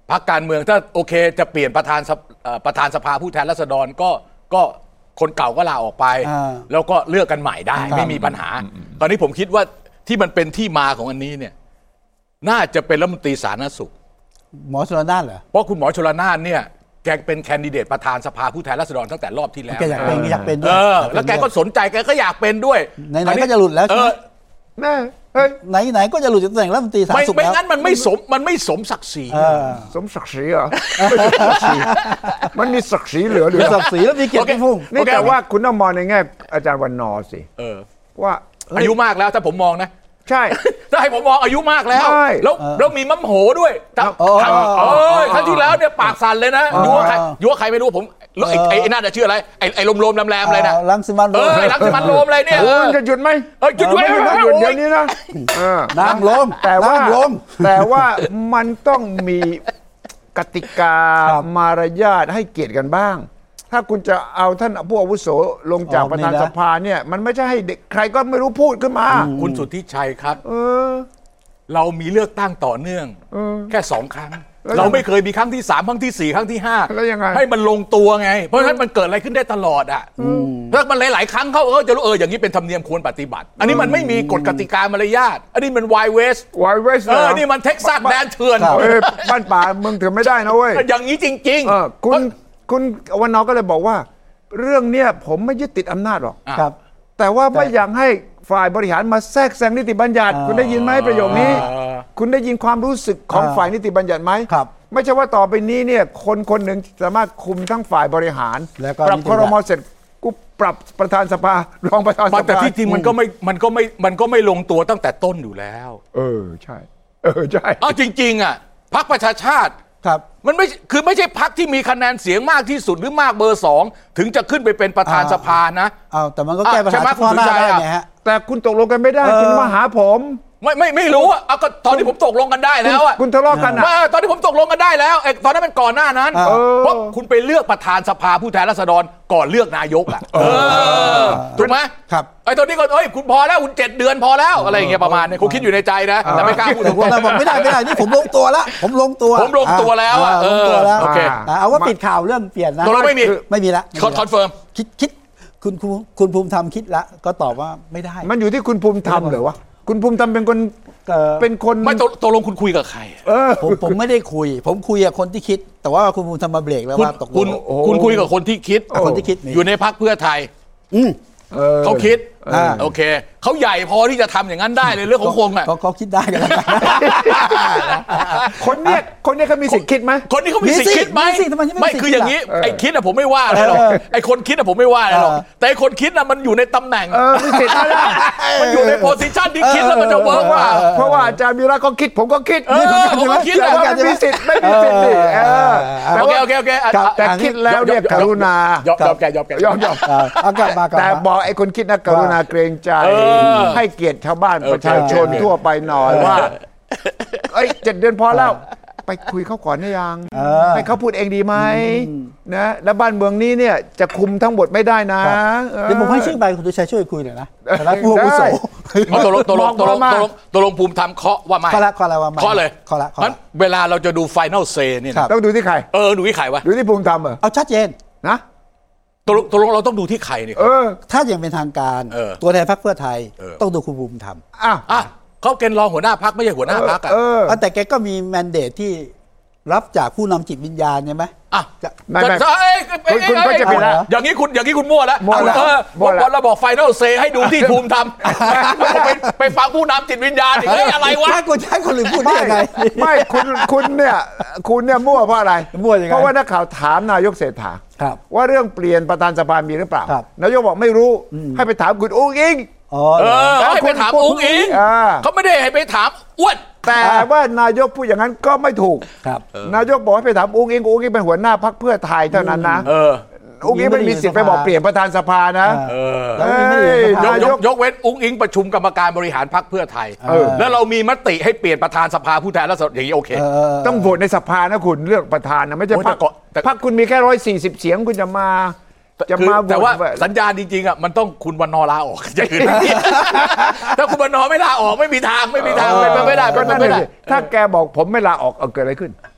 พรรคการเมืองถ้าโอเคจะเปลี่ยนประธานประธานสภาผู้แทนราษฎรก็ก็คนเก่าก็ลาออกไปแล้วก็เลือกกันใหม่ได้ไม่มีปัญหาตอนนี้ผมคิดว่าที่มันเป็นที่มาของอันนี้เนี่ยน่าจะเป็นรัฐมนตรีสาธารณสุขหมอชลนานเหรอเพราะคุณหมอชลนานเนี่ยแกเป็นแคนดิเดตประธานสภาผู้แทนราษฎรตั้งแต่รอบที่แล้วแกอยากเป็นอยากเป็นด้วยแล้วแกก็สนใจแกก็อยากเป็นด้วยไหนๆก็จะหลุดแล้วใช่ไหมแม่เฮ้ยไหนๆก็จะหลุดจากตำแหน่งรัฐมนตรีสาธารณสุขแล้วไม่งั้นมันไม่สมมันไม่สมศักดิ์ศรีสมศักดิ์ศรีเหรอมันมีศักดิ์ศรีเหลือหรือศักดิ์ศรีแล้วมีเกียรติภูมินี่แต่ว่าคุณต้องมองในแง่อาจารย์วันนอสิว่าอายุมากแล้วถ้าผมมองนะใช่ถ้าให้ผมมองอายุมากแล้วแล้วแล้วมีม้ำโหด้วยครั้งที่แล้วเนี่ยปากสั่นเลยนะยัวใครยัวใครไม่รู้ผมแล้วไอ้ไอ้น่าจะชื่ออะไรไอ้ไอ้ลมๆแรมๆอะไรนะรังสิมันโรมเออรังสิมันโรมอะไรเนี่ยมันจะหยุดไหมเออหยุดไว้หยุดเดี๋ยวนี้นะน้ำลมแต่ว่าแต่ว่ามันต้องมีกติกามารยาทให้เกียรติกันบ้างถ้าคุณจะเอาท่านผู้อาวุโสลงจากประธานสภาเนี่ยมันไม่ใช่ให้เด็กใครก็ไม่รู้พูดขึ้นมาคุณสุทธิชัยครับเออเรามีเลือกตั้งต่อเนื่องแค่สองครั้งเราไม่เคยมีครั้งที่สามครั้งที่สี่ครั้งที่ห้าแล้วยังไงให้มันลงตัวไงเพราะฉะนั้นมันเกิดอะไรขึ้นได้ตลอดอ่ะถ้ามันหลายๆครั้งเขาก็จะรู้เอออย่างนี้เป็นธรรมเนียมควรปฏิบัติอันนี้มันไม่มีกฎกติกามารยาทอันนี้มันไวเวสไวเวสเออนี่มันเท็กซัสแดนเถื่อนบ้านป่าเมืองเถื่อนไม่ได้นะเว้ยอย่างนี้จริงๆคุณคุณวันนอก็เลยบอกว่าเรื่องเนี้ยผมไม่ยึดติดอำนาจหรอกครับแต่ว่าไม่อยากให้ฝ่ายบริหารมาแทรกแซงนิติบัญญัติคุณได้ยินไหมประโยคนี้คุณได้ยินความรู้สึกของฝ่ายนิติบัญญัติไหมครับไม่ใช่ว่าต่อไปนี้เนี่ยคนคนหนึ่งสามารถคุมทั้งฝ่ายบริหารปรับครม.เสร็จกูปรับประธานสภารองประธานสภาแต่ที่จริงมันก็ไม่มันก็ไม่มันก็ไม่ลงตัวตั้งแต่ต้นอยู่แล้วเออใช่เออใช่เอาจริงๆอ่ะพรรคประชาชาติครับมันไม่คือไม่ใช่พรรคที่มีคะแนนเสียงมากที่สุดหรือมากเบอร์สองถึงจะขึ้นไปเป็นประธานสภานะอ้าวแต่มันก็แก้ปัญหาเฉพาะหน้าได้ไงฮะแต่คุณตกลงกันไม่ได้คุณมาหาผมไม่ไม่ไม่รู้อ่ะก็ตอนที่ผมตกลงกันได้แล้วอ่ะคุณทะเลาะกันอ่ะตอนที่ผมตกลงกันได้แล้วไอ้ตอนนั้นเป็นก่อนหน้านั้นเพราะคุณไปเลือกประธานสภาผู้แทนราษฎรก่อนเลือกนายกอ่ะถูกไหมครับไอ้ตอนนี้ก็เอ้ยคุณพอแล้วคุณเจ็ดเดือนพอแล้วอะไรอย่างเงี้ยประมาณนี้คุณคิดอยู่ในใจนะแต่ไม่กล้าพูดผมบอกไม่ได้ไม่ได้นี่ผมลงตัวแล้วผมลงตัวผมลงตัวแล้วอ่ะลงตัวแล้วโอเคเอาว่าปิดข่าวเรื่องเปลี่ยนนะเราไม่มีไม่มีละคอนเฟิร์มคิดคิดคุณคุณภูมิธรรมคิดละก็ตอบว่าไม่ได้มันอยู่ที่คุณภูมิธรรมเหรอวะคุณภูมิธรรมเป็นคนเป็นคนไม่ตกลงคุณคุยกับใครผมผมไม่ได้คุยผมคุยกับคนที่คิดแต่ว่าคุณภูมิธรรมมาเบรกแล้วว่าตกลงคุณคุณคุยกับคนที่คิดคนที่คิดอยู่ในพรรคเพื่อไทยเขาคิดโอเคเขาใหญ่พอที่จะทำอย่างนั้นได้เลยเรื่องของคงอ่ะเขาคิดได้กันแล้วคนเนี้ยคนเนี้ยเขามีสิทธิ์คิดไหมคนนี้เขามีสิทธิ์คิดไหมไม่คืออย่างนี้ไอ้คิดอะผมไม่ว่าเลยหรอกไอ้คนคิดอะผมไม่ว่าเลยหรอกแต่ไอ้คนคิดอะมันอยู่ในตำแหน่งมีสิทธิ์มันอยู่ในโพสิชันที่คิดแล้วมันจะเวิร์กว่าเพราะว่าอาจารย์มีรักเขาคิดผมก็คิดผมก็คิดแต่ว่ามีสิทธิ์ไม่มีสิทธิ์โอเคโอเคโอเคแต่คิดแล้วเนี่ยกรุณายอมยอมแกยอมแกยอมยอมแต่บอกไอ้คนคิดนะกรุณาเกรงใจให้เกียรติชาวบ้านประชาชนทั่วไปหน่อยว่าเอ้ยเจ็ดเดือนพอแล้วไปคุยเขาก่อนได้ยังให้เขาพูดเองดีไหมนะแล้วบ้านเมืองนี้เนี่ยจะคุมทั้งหมดไม่ได้นะเดี๋ยวผมให้ชื่อใบคุณตุชัยช่วยคุยหน่อยนะแล้วผู้อาวุโสตกลงตกลงตกลงตกลงภูมิธรรมเคาะว่าไม่เคาะละเคาะละว่าไม่เคาะเลยเคาะละงั้นเวลาเราจะดูไฟนอลเซเนี่ยต้องดูที่ใครเออดูที่ใครวะดูที่ภูมิธรรมเหรอเอาชัดเจนนะตกลงตกลงเราต้องดูที่ใครเนี่ยถ้าอย่างเป็นทางการตัวแทนพรรคเพื่อไทยต้องดูคุณภูมิธรรมอ้าวอ่ะเขาเกณฑ์รองหัวหน้าพรรคไม่ใช่หัวหน้าพรรคอ่ะแต่แกก็มีแมนเดตที่รับจากผู้นำจิตวิญญาณใช่ไหมอ่ะไม่ไม่คุณก็จะเป็นอย่างนี้คุณอย่างนี้คุณมั่วแล้วเออวันเราบอกไฟนอลเซให้ดูที่ภูมิธรรมไปไปฟังผู้นำจิตวิญญาณอีกอะไรวะกูใช้คนอื่นพูดได้ยังไงไม่คุณคุณเนี่ยคุณเนี่ยมั่วเพราะอะไรมั่วยังไงเพราะว่านักข่าวถามนายกเศรษฐาว่าเรื่องเปลี่ยนประธานสภามีหรือเปล่านายกบอกไม่รู้ให้ไปถามคุณอุ้งอิงเออให้ไปถามอุ้งอิงเขาไม่ได้ให้ไปถามอ้วนแต่ว่านายกพูดอย่างนั้นก็ไม่ถูกนายกบอกให้ไปถามอุ้งอิงอุ้งอิงเป็นหัวหน้าพรรคเพื่อไทยเท่านั้นนะอุ้งอิงไม่มีสิทธิ์ไปบอกเปลี่ยนประธานสภานะยกยกเว้นอุ้งอิงประชุมกรรมการบริหารพรรคเพื่อไทยแล้วเรามีมติให้เปลี่ยนประธานสภาผู้แทนราษฎรอย่างนี้โอเคต้องโหวตในสภานะคุณเลือกประธานนะไม่ใช่พรรคพรรคคุณมีแค่ร้อยสี่สิบเสียงคุณจะมาจะมาแต่ว่าสัญญาณจริงๆอ่ะมันต้องคุณวันนอลาออกอย่างอื่นถ้าคุณวันนอไม่ลาออกไม่มีทางไม่มีทางเป็นไปไม่ได้เป็นไปไม่ได้ถ้าแกบอกผมไม่ลาออกเอาเกิดอะไรขึ้น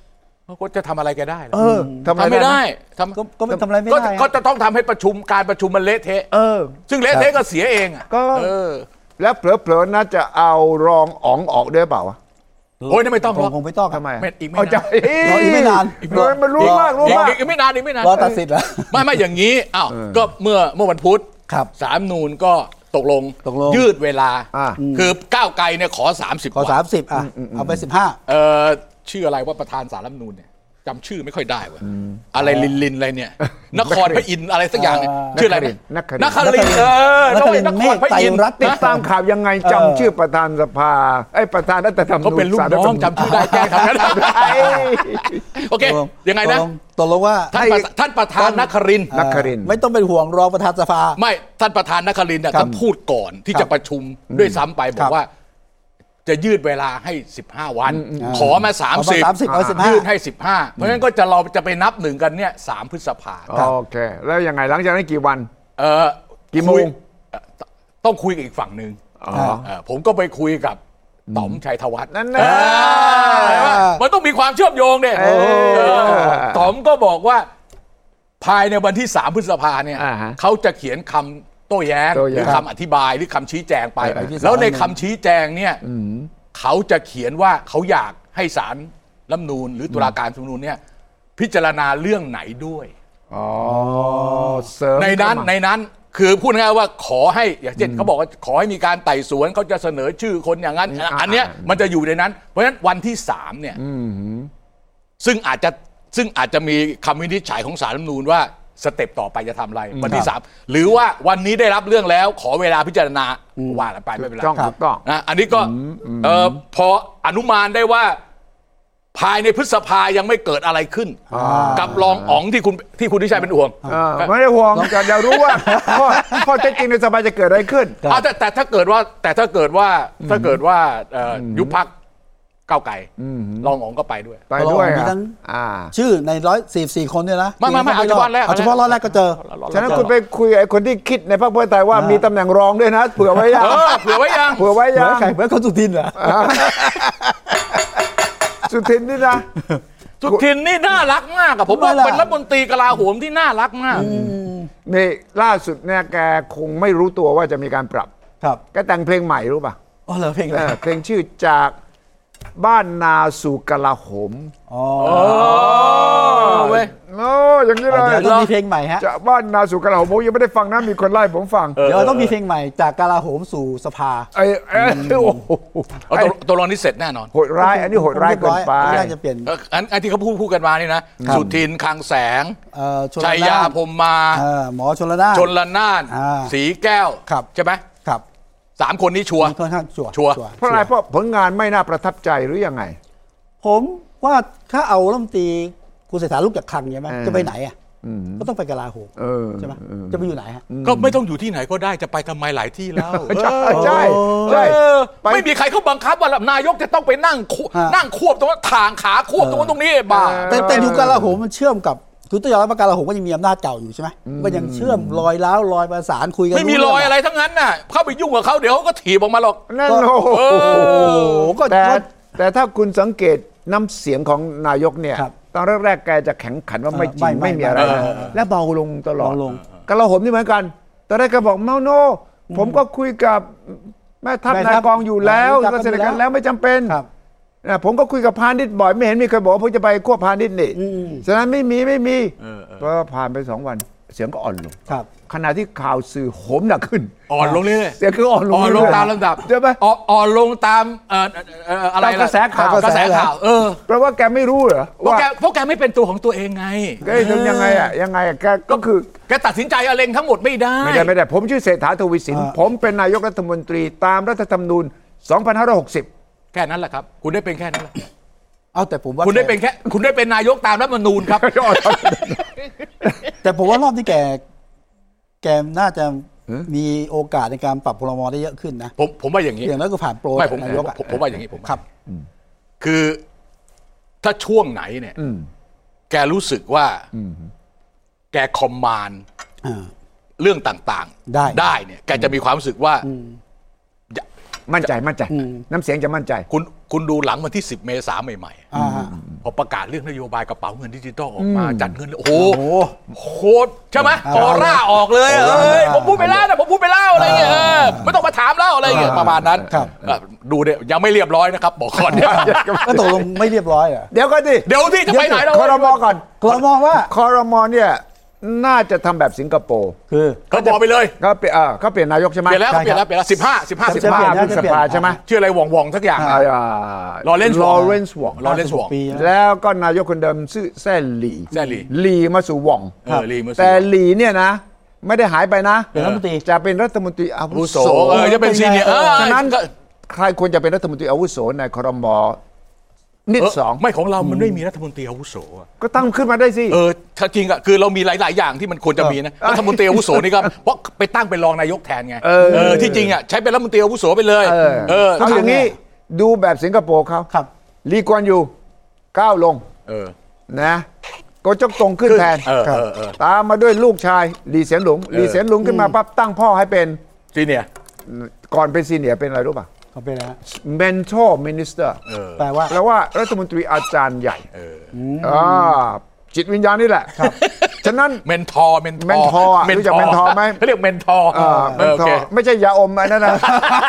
ก็จะทำอะไรแกได้เหรอเออทำอะไรทำไม่ได้ได้ทำก็ก็ไม่ทำอะไรไม่ก็ได้ก็จะต้องทำให้ประชุมการประชุมมันเละเทะเออซึ่งเละเทะก็เสียเองอ่ะก็เออแล้วเผลอๆน่าจะเอารองอ๋องออกด้วยเปล่าวะโอ้ยนี่ไม่ต้องหรอกคงไม่ต้องทำไมไม่อีกไม่เอาใจนานรออีกไม่นานรอมันรู้มากรู้อีกมากอีกไม่นานอีกไม่นานรอตัดสินแล้วไม่ไม่อย่างนี้อ้าวก็เมื่อเมื่อวันพุธครับศาลรัฐธรรมนูญก็ตกลงตกลงยืดเวลาอ่าคือก้าวไกลเนี่ยขอสามสิบขอวันสามสิบอ่ะเอาไปสิบห้าเอ่อชื่ออะไรว่าประธานศาลรัฐธรรมนูญเนี่ยจำชื่อไม่ค่อยได้เว่ะอะไรลินลินอะไรเนี่ยนครพระอินทร์อะไรสักอย่างเนี่ยชื่ออะไรนะนครินทร์นครินทร์เออนคคริรนทร์พระอินทร์เมฆไตรรัตน์ติดนะตามข่าวยังไงจำชื่อประธานสภาไอ้ประธานรัฐธรรมนูญเขาเป็นลูกน้องจำชื่อได้แก้คำนั้นโอเคยังไงนะตกลตกลงว่าท่านประท่านประธานนครินทร์นครินทร์ไม่ต้องเป็นห่วงรองประธานสภาไม่ท่านประธานนครินทร์เนี่ยครับท่านพูดก่อนที่ครับจะประชุมด้วยซ้ำไปบอครักบว่า จะยืดเวลาให้สิบห้าวัน ขอมาสามขอสิบมาสามสิบเอาสิบห้ายืยืดให้สิบห้าเพราะฉะนั้นก็จะเราจะไปนับหนึ่งกันเนี่ยสามพฤษภาโอเค แล้วยังไงหลังจากนั้นกี่วันเออกี่โมงคุยเอ่อต้องคุยกับอีกฝั่งหนึ่งอ๋อเออผมก็ไปคุยกับต๋อมชัยธวัฒน์นั่นเอนะอมันต้องมีความเชื่อมโยงเนี่ยเออเออต๋อมก็บอกว่าภายในวันที่สามพฤษภาเนี่ยอ่าฮะเขาจะเขียนคำโต้แย้งโต้หแย้งรือคำอธิบายหรือคำชี้แจงไปไปที่ศาลแล้วในคำชี้แจงเนี่ยเขาจะเขียนว่าเขาอยากให้ศาลรัฐธรรมนูญหรือตุลาการรัฐธรรมนูญเนี่ยพิจารณาเรื่องไหนด้วยอ๋อเสริมในนั้นเข้ามาในนั้นคือพูดง่ายๆว่าขอให้อย่างเช่นเขาบอกว่าขอให้มีการไต่สวนเขาจะเสนอชื่อคนอย่างนั้นอ่าอันเนี้ยมันจะอยู่ในนั้น เพราะฉะนั้นวันที่สามเนี่ยซึ่งอาจจะซึ่งอาจจะมีคำวินิจฉัยของศาลรัฐธรรมนูญว่าสเต็ปต่อไปจะทำอะไร วันที่สามหรือว่าวันนี้ได้รับเรื่องแล้วขอเวลาพิจารณาว่ากันไปไม่เป็นไรถูกต้องถูกต้องนะอันนี้ก็เอ่อพออนุมานได้ว่า ภายในพฤษภายังไม่เกิดอะไรขึ้น กับรองอ๋องที่คุณที่คุณทิชัยเป็นห่วงอ่าไม่ได้ห่วงแต่อยากรู้ว่าข้อข้อเท็จจริงในสภาจะเกิดอะไรขึ้นครับอ่ะแต่แต่ถ้าเกิดว่าแต่ถ้าเกิดว่าถ้าเกิดว่าเอ่ออยุบพักก้าวไกลรองอ๋องก็ไปด้วยไปด้วยมีอ่ะทั้งอ่าชื่อในร้อยสี่สี่คนเนี่ยนะไม่ไม่ไม่เอาเฉพาะแรกเอาเฉพาะรอบแรกก็เจอฉะนั้นคุณไปคุยกับไอ้คนที่คิดในพรรคเพื่อไทยว่ามีตำแหน่งรองด้วยนะเผื่อไว้ยังเออเผื่อไว้ยังเผื่อไว้เหมืยัอนงใครเหมือนคนสุทินเหรอสุทินนี่นะสุทินนี่น่ารักมากอะผมว่าเป็นรัฐมนตรีกลาโหมที่น่ารักมากนี่ล่าสุดเนี่ยแกคงไม่รู้ตัวว่าจะมีการปรับครับแกแต่งเพลงใหม่รู้ป่ะอ๋อเหรอเพลงอะไรเออเพลงชื่อจากบ้านนาสู่กลาโหมอ๋อเว้ยโอ้อย่างนี้เลเดี๋ยยวต้องมีเพลงใหม่ฮะจากบ้านนาสู่กลาโหมผมยังไม่ได้ฟังนะมีคนไล่ผมฟังเดี๋ยวต้องมีเพลงใหม่จากกาลาโหมสู่สภาไอ้ไอ้โอ้โหเอาตัวตัวรองนี้เสร็จแน่นอนโหดร้ายอันนี้โหดร้ายเกินไปไม่น่าจะเปลี่ยนเอออันอันที่เขาพูดพูดกันมานี่นะสุทินคลังแสงเอ่อชลชัยนานยาพรหมมาเอ่อหมอชลนานชนละนานอ่าสีแก้วครับใช่ไหมครับสามคนนี้ชัวร์ค่อนข้างชัวร์ชัวร์เพราะอะไรเพราะผลงานไม่น่าประทับใจหรือยังไงผมว่าถ้าเอารัฐมนตรีคุณเศรษฐาลูกจากคลังใช่ไหมเออจะไปไหนอ่ะก็ต้องไปกลาโหมเออใช่ไหมจะไปอยู่ไหนฮะก็ไม่ต้องอยู่ที่ไหนก็ได้จะไปทำไมหลายที่แล้วใช่ใช่ใช่เออไปไม่มีใครเขาบังคับว่านายกจะต้องไปนั่งคุฮะนั่งควบตรงนั้นทางขาควบตรงนั้นตรงนี้บ้าแต่แต่อยู่กลาโหมมันเชื่อมกับคือต้องยอมรับว่ากลาโหมก็ยังมีอำนาจเก่าอยู่ใช่ไหมก็ยังเชื่อมรอยล้าวรอยประสานคุยกันไม่มีรอยอะไรทั้งนั้นน่ะเข้าไปยุ่งกับเขาเดี๋ยวเขาก็ถีบออกมาหรอกนั่นโอ้โหโอ้โหก็แต่ก็แต่ถ้าคุณสังเกตน้ำเสียงของนายกเนี่ยครับตอนแรกๆแกจะแข็งขันว่าไม่จริงไม่ไม่ไม่มีอะไรไม่นะไม่และเบาลงตลอดเบาลงกระผมนี่เหมือนกันตอนแรกแกบอกเมาโนผมก็คุยกับแม่ทัพแม่นาทัยพกองอยู่แล้วรู้จักกัก็นสนิทกันอยู่แล้วแล้วไม่จำเป็นครับนะผมก็คุยกับพาณิชย์บ่อยไม่เห็นมีใครบอกว่าผมจะไปควบพาณิชย์นี่อืมฉะนั้นไม่มีไม่มีพอผ่านไปสองวันเสียงก็อ่อนลงครับขณะที่ข่าวสื่อโหมหนักขึ้นอ่อนลงเรื่อยเสียงคืออ่อนลงอ่อนลงเรื่ยๆตามลำดับใช่ไหมอ่อนอ่อนลงตามเอ่อเอ่ออะไรตามกระแสข่าวกระแสข่าวเออแปลว่าแกไม่รู้เหรอเพราะว่าแกเพราะแกไม่เป็นตัวของตัวเองไงแกทำยังไงอ่ะยังไงอ่ะแกก็คือแกตัดสินใจเอาเองทั้งหมดไม่ได้ไม่ได้ไม่ได้ผมชื่อเศรษฐาทวีสินอ่าผมเป็นนายกรัฐมนตรีตามรัฐธรรมนูญสองพันห้าร้อยหกสิบแค่นั้นแหละครับ คุณได้เป็นแค่นั้นแหละเอาแต่ผมว่าคุณได้เป็นแค่คุณได้เป็นนายกตามรัฐธรรมนูญครับแต่ผมว่ารอบที่แกแกน่าจะมีโอกาสในการปรับพรมได้เยอะขึ้นนะผมผมว่าอย่างนี้อย่างน้อยก็ผ่านโปรไม่ผมนายกอะผมผมว่าอย่างนี้ผมครับคือถ้าช่วงไหนเนี่ยอืมแกรู้สึกว่าแกคอมมานด์อ่าเรื่องต่างๆได้ได้เนี่ยแกจะมีความรู้สึกว่ามั่นใจมั่นใจอืมน้ำเสียงจะมั่นใจคุณคุณดูหลังวันที่สิบเมษายนใหม่อ่าพอประกาศเรื่องนโยบายกระเป๋าเงินดิจิตอลออกมาจัดเงินโอ้โหโคตรใช่ไหมออร่าออกเลยเอ้ยผมพูดไปแล้วนะผมพูดไปแล้วอะไรเงี้ยไม่ต้องมาถามแล้วอะไรเงี้ยประมาณนั้นดูเนี่ยยังไม่เรียบร้อยนะครับบอกก่อนเนี่ยก็ตกลงไม่เรียบร้อยอ่ะเดี๋ยวก็ดิเดี๋ยวที่จะไปไหนเราครม.ก่อนครม.ว่าครม.เนี่ยน่าจะทำแบบสิงคโปร์คือเขาบอกไปเลยเขาเปลี่ยนอ่าเขาเปลี่ยนนายกใช่ไหมเปลี่ยนแล้วเปลี่ยนแล้วเปลี่ยนแล้วสิบห้าสิบห้าสิบห้าพฤษภาใช่ไหมชื่ออะไรว่องว่องสักอย่างลอเรนซ์ลอเรนซ์ว่องลอเรนซ์ว่องแล้วก็นายกคนเดิมชื่อแซ่หลี่แซ่หลี่หลี่มาสู่ว่องแต่หลี่เนี่ยนะไม่ได้หายไปนะเป็นรัฐมนตรีจะเป็นรัฐมนตรีอาวุโสเออจะเป็นซีเนียร์ฉะนั้นใครควรจะเป็นรัฐมนตรีอาวุโสในครม.นิดสองไม่ของเรามันไม่มีรัฐมนตรีอาวุโสก็ตั้งขึ้นมาได้สิเออถ้าจริงอ่ะคือเรามีหลายๆอย่างที่มันควรจะมีนะรัฐมนตรีอาวุโสนี่ก็เพราะไปตั้งเป็นรองนายกแทนไงเออที่จริงอ่ะใช้เป็นรัฐมนตรีอาวุโสไปเลยเออเอาอย่างนี้ดูแบบสิงคโปร์เขาลีกวนยูก้าวลงเออนะก็จกตรงขึ้นแทนตามมาด้วยลูกชายลีเสียนหลงลีเสียนหลงขึ้นมาปั๊บตั้งพ่อให้เป็นซีเนียร์ก่อนเป็นซีเนียร์เป็นอะไรรู้ป่ะเขาเป็นอะไร mentor minister แปลว่าแปลว่ารัฐมนตรีอาจารย์ใหญ่อ่าจิตวิญญาณนี่แหละฉะนั้น mentor mentor รู้จัก mentor ไหมเขาเรียก mentor ไม่ใช่ยาอมอะไรนะ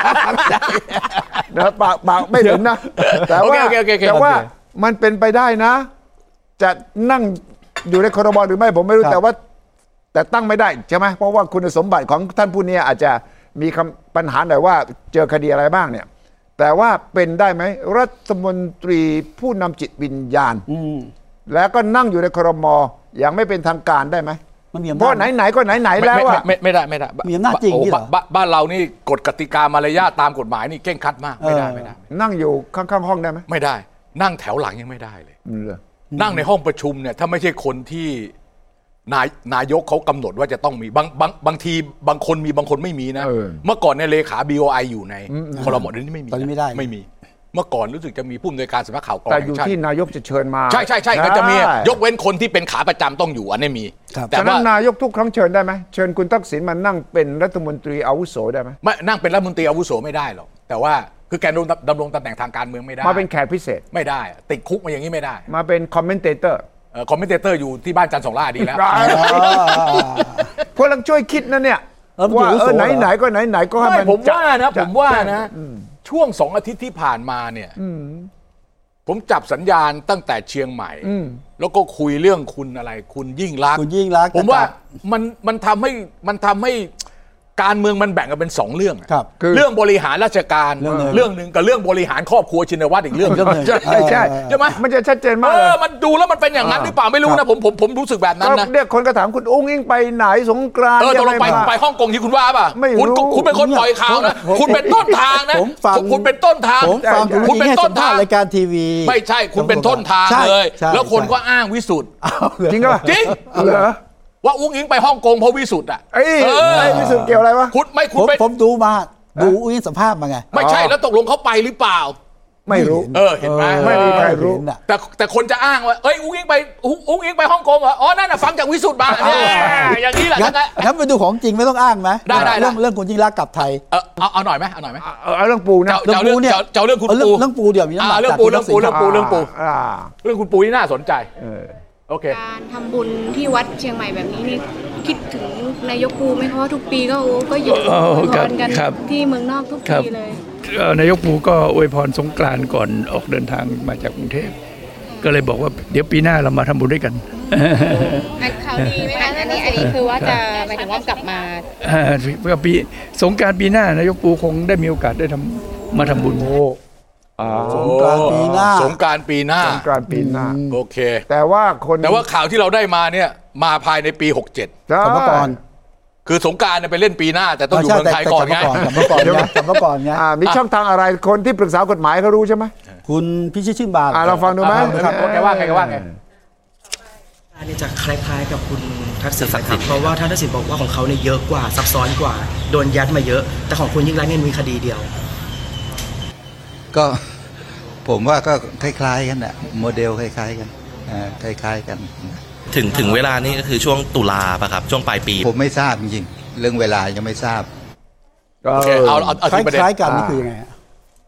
นะปากปากไม่ถึงนะแต่ว่าแต่ว่ามันเป็นไปได้นะจะนั่งอยู่ในครม.หรือไม่ผมไม่รู้แต่ว่าแต่ตั้งไม่ได้ใช่ไหมเพราะว่าคุณสมบัติของท่านผู้นี้อาจจะมีปัญหาหน่อยว่าเจอคดีอะไรบ้างเนี่ยแต่ว่าเป็นได้ไหมรัฐมนตรีผู้นำจิตวิญญาณแล้วก็นั่งอยู่ในครม.อย่างไม่เป็นทางการได้ไหมเพราะไหนๆก็ไหนๆแล้วอะไม่ไม่ได้ไม่ได้มีอำนาจจริงที่เหรอบ้านเรานี่กฎกติกามารยาทตามกฎหมายนี่เคร่งครัดมากไม่ได้ไม่ได้นั่งอยู่ข้างๆห้องได้ไหมไม่ได้นั่งแถวหลังยังไม่ได้เลยนั่งในห้องประชุมเนี่ยถ้าไม่ใช่คนที่นายนายกเขากำหนดว่าจะต้องมีบางบางบางทีบางคนมีบางคนไม่มีนะเมื่อก่อนในเลขา บี โอ ไอ อยู่ในครม.นี้ไม่มีตอนนี้ไม่ได้ไม่มีเมื่อก่อนรู้สึกจะมีผู้อำนวยการสำนักข่าวกรองแต่อยู่ที่นายกจะเชิญมาใช่ใช่ใช่ก็จะมียกเว้นคนที่เป็นขาประจำต้องอยู่อันนี้มีแต่ว่านายกทุกครั้งเชิญได้ไหมเชิญคุณทักษิณมานั่งเป็นรัฐมนตรีอาวุโสได้ไหมไม่นั่งเป็นรัฐมนตรีอาวุโสไม่ได้หรอกแต่ว่าคือแกดำรงตำแหน่งทางการเมืองไม่ได้มาเป็นแขกพิเศษไม่ได้ติดคุกมาอย่างนี้ไม่ได้มาเป็นคอมเมนเตเตอร์คอมเมนเตเตอร์อยู่ที่บ้านจันทร์สองล่าดีแล้วพวกเราช่วยคิดนะเนี่ยว่าเออไหนๆก็ไหนๆก็ให้มันผมว่านะผมว่านะช่วงสองอาทิตย์ที่ผ่านมาเนี่ยผมจับสัญญาณตั้งแต่เชียงใหม่แล้วก็คุยเรื่องคุณอะไรคุณยิ่งรักคุณยิ่งรักผมว่ามันมันทำให้มันทำให้การเมืองมันแบ่งกันเป็นสองเรื่องเรื่องบริหารราชการเรื่องหนึ่งกับเรื่องบริหารครอบครัวชินวัตรอีกเรื่องนึงใช่ใช่ใช่ไหมมันจะชัดเจนมากเลยมันดูแล้วมันเป็นอย่างนั้นหรือเปล่าไม่รู้นะผมผมผมรู้สึกแบบนั้นนะเรียกคนก็ถามคุณอุ้งอิงไปไหนสงกรานต์เออตกลงไปไปฮ่องกงที่คุณว่าป่ะคุณคุณเป็นคนปล่อยข่าวนะคุณเป็นต้นทางนะคุณเป็นต้นทางคุณเป็นต้นทางรายการทีวีไม่ใช่คุณเป็นต้นทางเลยแล้วคนก็อ้างวิสุทธ์จริงป่ะจริงเหรอว่าอุ้งอิงไปฮ่องกงเพราะวิสุทธ์อ่ะเอ้ยวิสุทธ์เกี่ยวอะไรวะคุณไม่คุณผมดูมาดูอุ้งอิงสัมภาษณ์มาไงไม่ใช่แล้วตกลงเขาไปหรือเปล่าไม่รู้เออเห็นไหมไม่มีใครรู้แต่แต่คนจะอ้างว่าเอ้ยอุ้งอิงไปอุ้งอิงไปฮ่องกงเหรออ๋อนั่นน่ะฟังจากวิสุทธ์มาเนี่ยอย่างนี้แหละงั้นไปดูของจริงไม่ต้องอ้างไหมได้ได้เรื่องเรื่องคุณยิ่งรักกลับไทยเออเอาเอาหน่อยไหมเอาหน่อยไหมเอาเรื่องปูนะเจ้าเรื่องเนี่ยเจ้าเรื่องคุณปูเรื่องปูเดี๋ยวมีเรื่องปูเรื่องปูเรื่องปูเรื่องปูเรื่องคุณปูนี่น่าสนใจโอเคการทำบุญที่วัดเชียงใหม่แบบนี้นี่คิดถึงนายกปูไหมเพราะว่าทุกปีก็โอ้ก็หยุดอวยพรกันที่เมืองนอกทุกปีเลยนายกปูก็อวยพรสงกรานต์ก่อนออกเดินทางมาจากกรุงเทพก็เลยบอกว่าเดี๋ยวปีหน้าเรามาทำบุญด้วยกันข่าวดีไหมคะอันนี้อันนี้คือว่าจะหมายถึงว่ากลับมาปีสงกรานต์ปีหน้านายกปูคงได้มีโอกาสได้ทำมาทำบุญสงกรานต์ปีหน้าสงกรานต์ปีหน้าสงกรานต์ปีหน้าโอเคแต่ว่าคนแต่ว่าข่าวที่เราได้มาเนี่ยมาภายในปีหกเจ็ดสมัยก่อนคือสงกรานต์ไปเล่นปีหน้าแต่ต้องอยู่เมืองไทยก่อนไงเมื่อก่อนนะเมื่อก่อนไงมีช่องทางอะไรคนที่ปรึกษากฎหมายเขารู้ใช่ไหมคุณพิชิตชื่นบานเราฟังดูไหมแกว่าไงแกว่าไงอันนี้จะคล้ายๆกับคุณทักษิณครับเพราะว่าท่านทักษิณบอกว่าของเขาเนี่ยเยอะกว่าซับซ้อนกว่าโดนยัดมาเยอะแต่ของคุณยิ่งรักเนี่ยมีคดีเดียวก็ผมว่าก็คล้ายๆกันแหละโมเดลคล้ายๆกันคล้ายๆกันถึงถึงเวลานี้ก็คือช่วงตุลาป่ะครับช่วงปลายปีผมไม่ทราบจริงๆเรื่องเวลายังไม่ทราบโอเคเอาเอาคล้ายๆกันนี่คือยังไง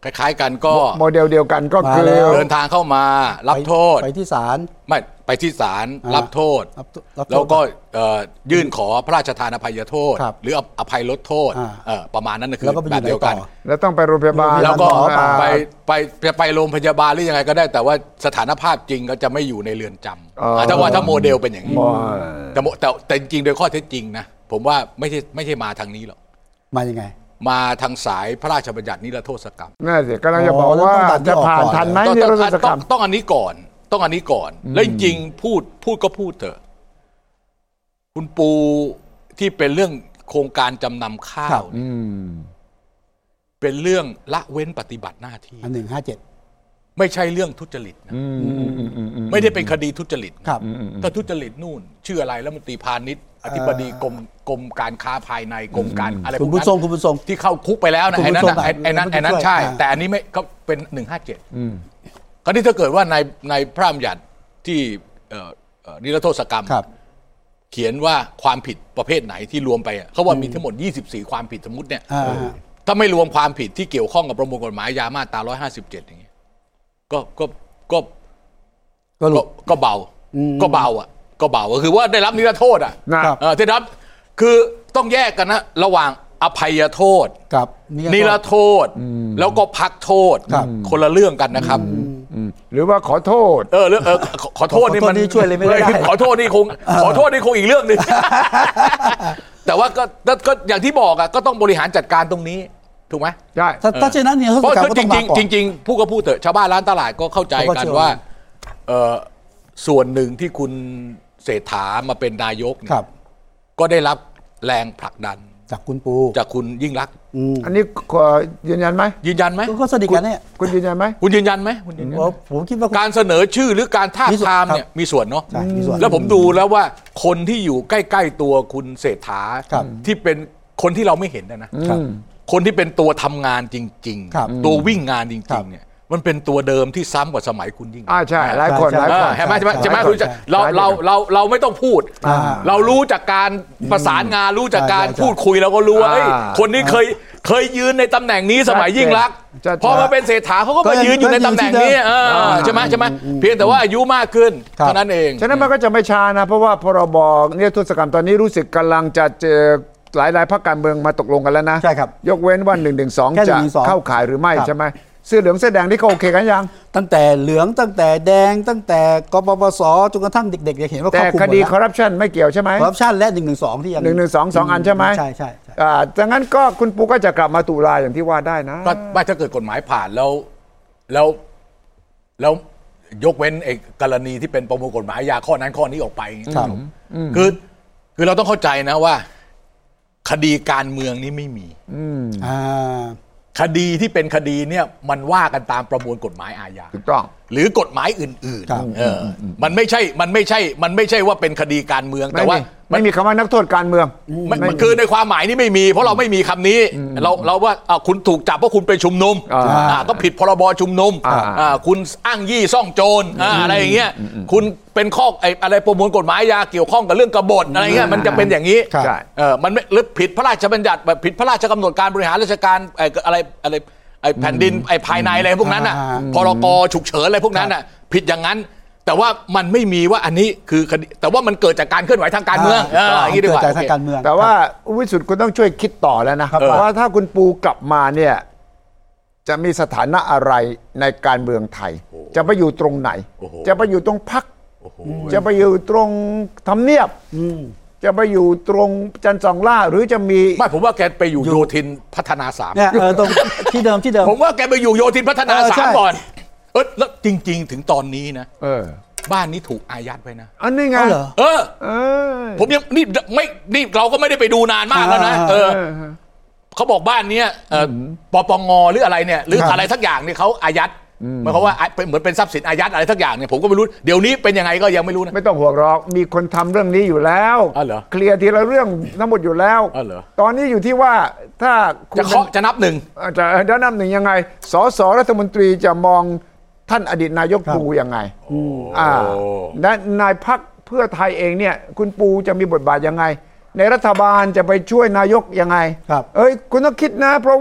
คล้ายๆกันก็โมเดลเดียวกันก็คือเดินทางเข้ามารับโทษไปที่ศาลไม่ไปที่ศาลรับโทษแล้วก็ยื่นขอพระราชทานอภัยโทษหรืออภัยลดโทษประมาณนั้นนะคือแบบเดียวกันแล้วต้องไปโรงพยาบาลแล้วก็ไปไปไปโรงพยาบาลหรือยังไงก็ได้แต่ว่าสถานภาพจริงก็จะไม่อยู่ในเรือนจำถ้าว่าถ้าโมเดลเป็นอย่างนี้แต่แต่แต่จริงโดยข้อเท็จจริงนะผมว่าไม่ใช่ไม่ใช่มาทางนี้หรอกมายังไงมาทางสายพระราชบัญญัตินิรโทษกรรมน่าสิกำลังจะบอกว่าจะผ่านทันไหมนิรโทษกรรมต้องอันนี้ก่อนต้องอันนี้ก่อนแล้วจริงๆพูดพูดก็พูดเถอะคุณปูที่เป็นเรื่องโครงการจำนำข้าวเป็นเรื่องละเว้นปฏิบัติหน้าที่อันหนึ่งห้าเจ็ดไม่ใช่เรื่องทุจริตนะไม่ได้เป็นคดีทุจริตถ้าทุจริตนู่นชื่ออะไรแล้วมันตรีพาณิชย์อธิบดีกรมกรมการค้าภายในกรมการอะไรพวกนั้นคุณผู้ชมที่เข้าคุกไปแล้วนะไอ้นั้นไอ้นั้นไอ้นั้นใช่แต่อันนี้ไม่ก็เป็นหนึ่งห้าเจ็ดคราวนี้ถ้าเกิดว่าในในพระราชบัญญัติที่นิรโทษกรรมเขียนว่าความผิดประเภทไหนที่รวมไปเขาว่ามีทั้งหมดยี่สิบสี่ความผิดสมมุติเนี่ยถ้าไม่รวมความผิดที่เกี่ยวข้องกับประมวลกฎหมายอาญามาตราหนึ่งร้อยห้าสิบเจ็ดอย่างเงี้ยก็ก็ก็ก็ก็เบาก็เบาอ่ะก็เบาก็คือว่าได้รับนิรโทษอ่ะได้รับคือต้องแยกกันนะระหว่างอภัยโทษกับนิรโทษแล้วก็พักโทษคนละเรื่องกันนะครับหรือว่าขอโทษเออเออขอโทษนี่มันช่วยเลยไม่ได้ขอโทษนี่คงขอโทษนี่คงอีกเรื่องนึงแต่ว่าก็ก็อย่างที่บอกอ่ะก็ต้องบริหารจัดการตรงนี้ถูกไหมใช่ถ้าเช่นนั้นเนี่ยเพราะจริงจริงจริงจริงผู้ก็พูดเถอะชาวบ้านร้านตลาดก็เข้าใจกันว่าส่วนหนึ่งที่คุณเศรษฐามาเป็นนายกก็ได้รับแรงผลักดันจากคุณปูจากคุณยิ่งลักษณ์อันนี้ยืนยันไหมยืนยันไหมก็สนิทกันเนี่ยคุณยืนยันไหมคุณยืนยันไหมคุณยืนยันผมคิดว่าการเสนอชื่อหรือการท้าทามเนี่ยมีส่วนเนาะแล้วผมดูแล้วว่าคนที่อยู่ใกล้ๆตัวคุณเศรษฐาที่เป็นคนที่เราไม่เห็นนะคนที่เป็นตัวทำงานจริงๆตัววิ่งงานจริงๆเนี่ยมันเป็นตัวเดิมที่ซ้ำกว่าสมัยคุณยิ่งอ่าใช่หลายคนหลายคนใช่ไหมใช่ไหมใช่ไหมคุณจะเราเราเราเราไม่ต้องพูดเรารู้จากการประสานงานรู้จากการพูดคุยเราก็รู้ว่าคนนี้เคยเคยยืนในตำแหน่งนี้สมัยยิ่งลักษณ์พอมาเป็นเศรษฐาเขาก็มายืนอยู่ในตำแหน่งนี้ใช่ไหมใช่ไหมเพียงแต่ว่าอายุมากขึ้นเท่านั้นเองฉะนั้นมันก็จะไม่ช้านะเพราะว่าพรบนิรโทษกรรมตอนนี้รู้สึกกำลังจะเจอหลายๆพรรคการเมืองมาตกลงกันแล้วนะใช่ครับยกเว้นว่าหนึ่งหนึ่งสองจะเข้าข่ายหรือไม่ใช่ไหมเสื้อเหลืองเสื้อแดงที่เขาโอเคกันยังตั้งแต่เหลืองตั้งแต่แดงตั้งแต่กปปสจนกระทั่งเด็กๆจะเห็นว่าแต่คดีคอร์รัปชันไม่เกี่ยวใช่ไหมคอร์รัปชันและหนึ่งหนึ่งสองที่ยังหนึ่งหนึ่งสองสองอันใช่ไหมใช่ใช่อ่าดังนั้นก็คุณปูก็จะกลับมาตุลาอย่างที่ว่าได้นะก็ไม่ถ้าเกิดกฎหมายผ่านแล้วแล้วแล้วยกเว้นไอ้กรณีที่เป็นประมวลกฎหมายอาญาข้อนั้นข้อนี้ออกไปคือคือเราต้องเข้าใจนะว่าคดีการเมืองนี้ไม่มีคดีที่เป็นคดีเนี่ยมันว่ากันตามประมวลกฎหมายอาญาถูกต้องหรือกฎหมายอื่นๆเออมันไม่ใช่มันไม่ใช่มันไม่ใช่ว่าเป็นคดีการเมืองแต่ว่าไม่มีคำว่านักโทษการเมืองมันคือในความหมายนี้ไม่มีเพราะเราไม่มีคำนี้เราเราว่าคุณถูกจับเพราะคุณไปชุมนุมก็ผิดพรบชุมนุมคุณอ้างยี่ซ่องโจรอะไรอย่างเงี้ยคุณเป็นข้ออะไรประมวลกฎหมายอาญาเกี่ยวข้องกับเรื่องกบฏอะไรเงี้ยมันจะเป็นอย่างนี้เออมันไม่หรือผิดพระราชบัญญัติแบบผิดพระราชกำหนดการบริหารราชการอะไรอะไรไอ้แผ่นดินไอ้ภายในอะไรพวกนั้นอ่ะพรกฉุกเฉินอะไรพวกนั้นอ่ะผิดอย่างนั้นแต่ว่ามันไม่มีว่าอันนี้คือคดีแต่ว่ามันเกิดจากการเคลื่อนไหวทางการเมืองอย่างนี้ดีกว่าแต่ว่าวิสุทธิ์คุณต้องช่วยคิดต่อแล้วนะครับว่าถ้าคุณปูกลับมาเนี่ยจะมีสถานะอะไรในการเมืองไทยจะไปอยู่ตรงไหนจะไปอยู่ตรงพรรคจะไปอยู่ตรงทำเนียบจะไปอยู่ตรงจันทร์สองล่าหรือจะมีไม่ผมว่าแกไปอยู่โยธินพัฒนาสามเนี่ยเออตรงที่เดิมที่เดิมผมว่าแกไปอยู่โยธินพัฒนาสามก่อนเออแล้วจริงๆถึงตอนนี้นะเออบ้านนี้ถูกอายัดไว้นะอันนี้ไงเออเออผมยังนี่ไม่นี่เราก็ไม่ได้ไปดูนานมากแล้วนะเออเขาบอกบ้านนี้ปปงหรืออะไรเนี่ยหรืออะไรทักอย่างเนี่ยเขาอายัดหมายความว่าเหมือนเป็นทรัพย์สินอายัดอะไรทักอย่างเนี่ยผมก็ไม่รู้เดี๋ยวนี้เป็นยังไงก็ยังไม่รู้นะไม่ต้องห่วงหรอกมีคนทำเรื่องนี้อยู่แล้วเคลียร์ทีละเรื่องทั้งหมดอยู่แล้วตอนนี้อยู่ที่ว่าถ้าจะเคาะจะนับหนึ่งจะจะนับหนึ่งยังไงสสรัฐมนตรีจะมองท่านอดีตนายกปูยังไงอ่าและนายพรรคเพื่อไทยเองเนี่ยคุณปูจะมีบทบาทยังไงในรัฐบาลจะไปช่วยนายกยังไงเอ้ยคุณต้องคิดนะเพราะว่า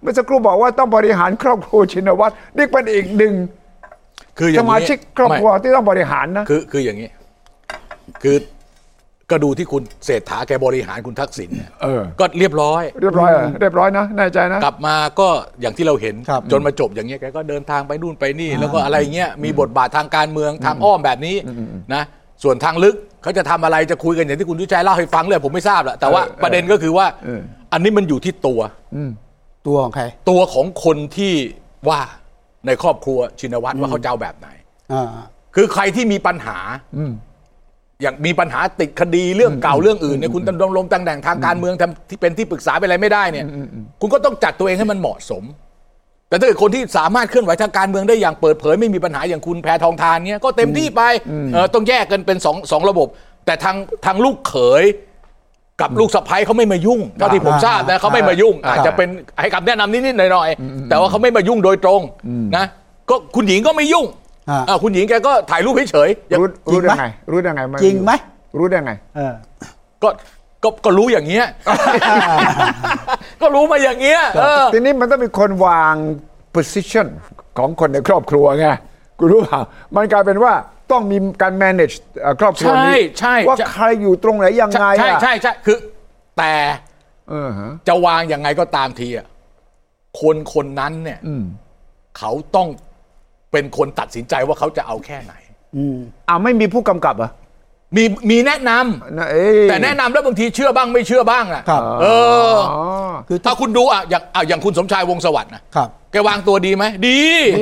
เมื่อสักครู่บอกว่าต้องบริหารครอบครัวชินวัตรนี่เป็นอีกหนึ่งสมาชิกครอบครัวที่ต้องบริหารนะคือคืออย่างนี้คือก็ดูที่คุณเศรษฐาแกบริหารคุณทักษิณเนี่ยก็เรียบร้อยเรียบร้อยเรียบร้อยนะแน่ใจนะกลับมาก็อย่างที่เราเห็นจนมาจบอย่างเงี้ยแกก็เดินทางไปนู่นไปนี่แล้วก็อะไรเงี้ยมีบทบาททางการเมืองทางอ้อมแบบนี้นะส่วนทางลึกเขาจะทำอะไรจะคุยกันอย่างที่คุณวิชัยเล่าให้ฟังเลยผมไม่ทราบแหละแต่ว่าประเด็นก็คือว่าอันนี้มันอยู่ที่ตัวตัวของใครตัวของคนที่ว่าในครอบครัวชินวัตรว่าเขาจะเอาแบบไหนคือใครที่มีปัญหาอย่างมีปัญหาติดคดีเรื่องเก่าเรื่องอื่นเนี่ยคุณดำรงตำแหน่งทางการเมืองทำที่เป็นที่ปรึกษาเป็นอะไรไม่ได้เนี่ยคุณก็ต้องจัดตัวเองให้มันเหมาะสมแต่ถ้าเกิดคนที่สามารถเคลื่อนไหวทางการเมืองได้อย่างเปิดเผยไม่มีปัญหาอย่างคุณแพทองธารเนี่ยก็เต็มที่ไปเออต้องแยกกันเป็นสองสองระบบแต่ทางทางลูกเขยกับลูกสะใภ้เขาไม่มายุ่งเท่าที่ผมทราบนะเขาไม่มายุ่งอาจจะเป็นให้คำแนะนำนิดๆหน่อยๆแต่ว่าเขาไม่มายุ่งโดยตรงนะก็คุณหญิงก็ไม่ยุ่งอ่าคุณหญิงแกก็ถ่ายรูปเฉยๆรู้รู้ได้ไงรู้ได้ไงจริงไหมรู้ได้ไงก็ก็ก็รู้อย่างเงี้ยก็รู้มาอย่างเงี้ยทีนี้มันต้องมีคนวาง position ของคนในครอบครัวไงกูรู้เปล่ามันกลายเป็นว่าต้องมีการ manage ครอบครัวนี้ว่าใครอยู่ตรงไหนยังไงใช่ใช่ใช่คือแต่จะวางยังไงก็ตามทีอ่ะคนคนนั้นเนี่ยเขาต้องเป็นคนตัดสินใจว่าเขาจะเอาแค่ไหนอ่าไม่มีผู้กำกับอ่ะมีมีแนะนำแต่แนะนำแล้วบางทีเชื่อบ้างไม่เชื่อบ้างอ่ะเออคือถ้าคุณดูอ่ะอย่างอย่างคุณสมชายวงศ์สวัสดิ์นะครับแกวางตัวดีไหมดี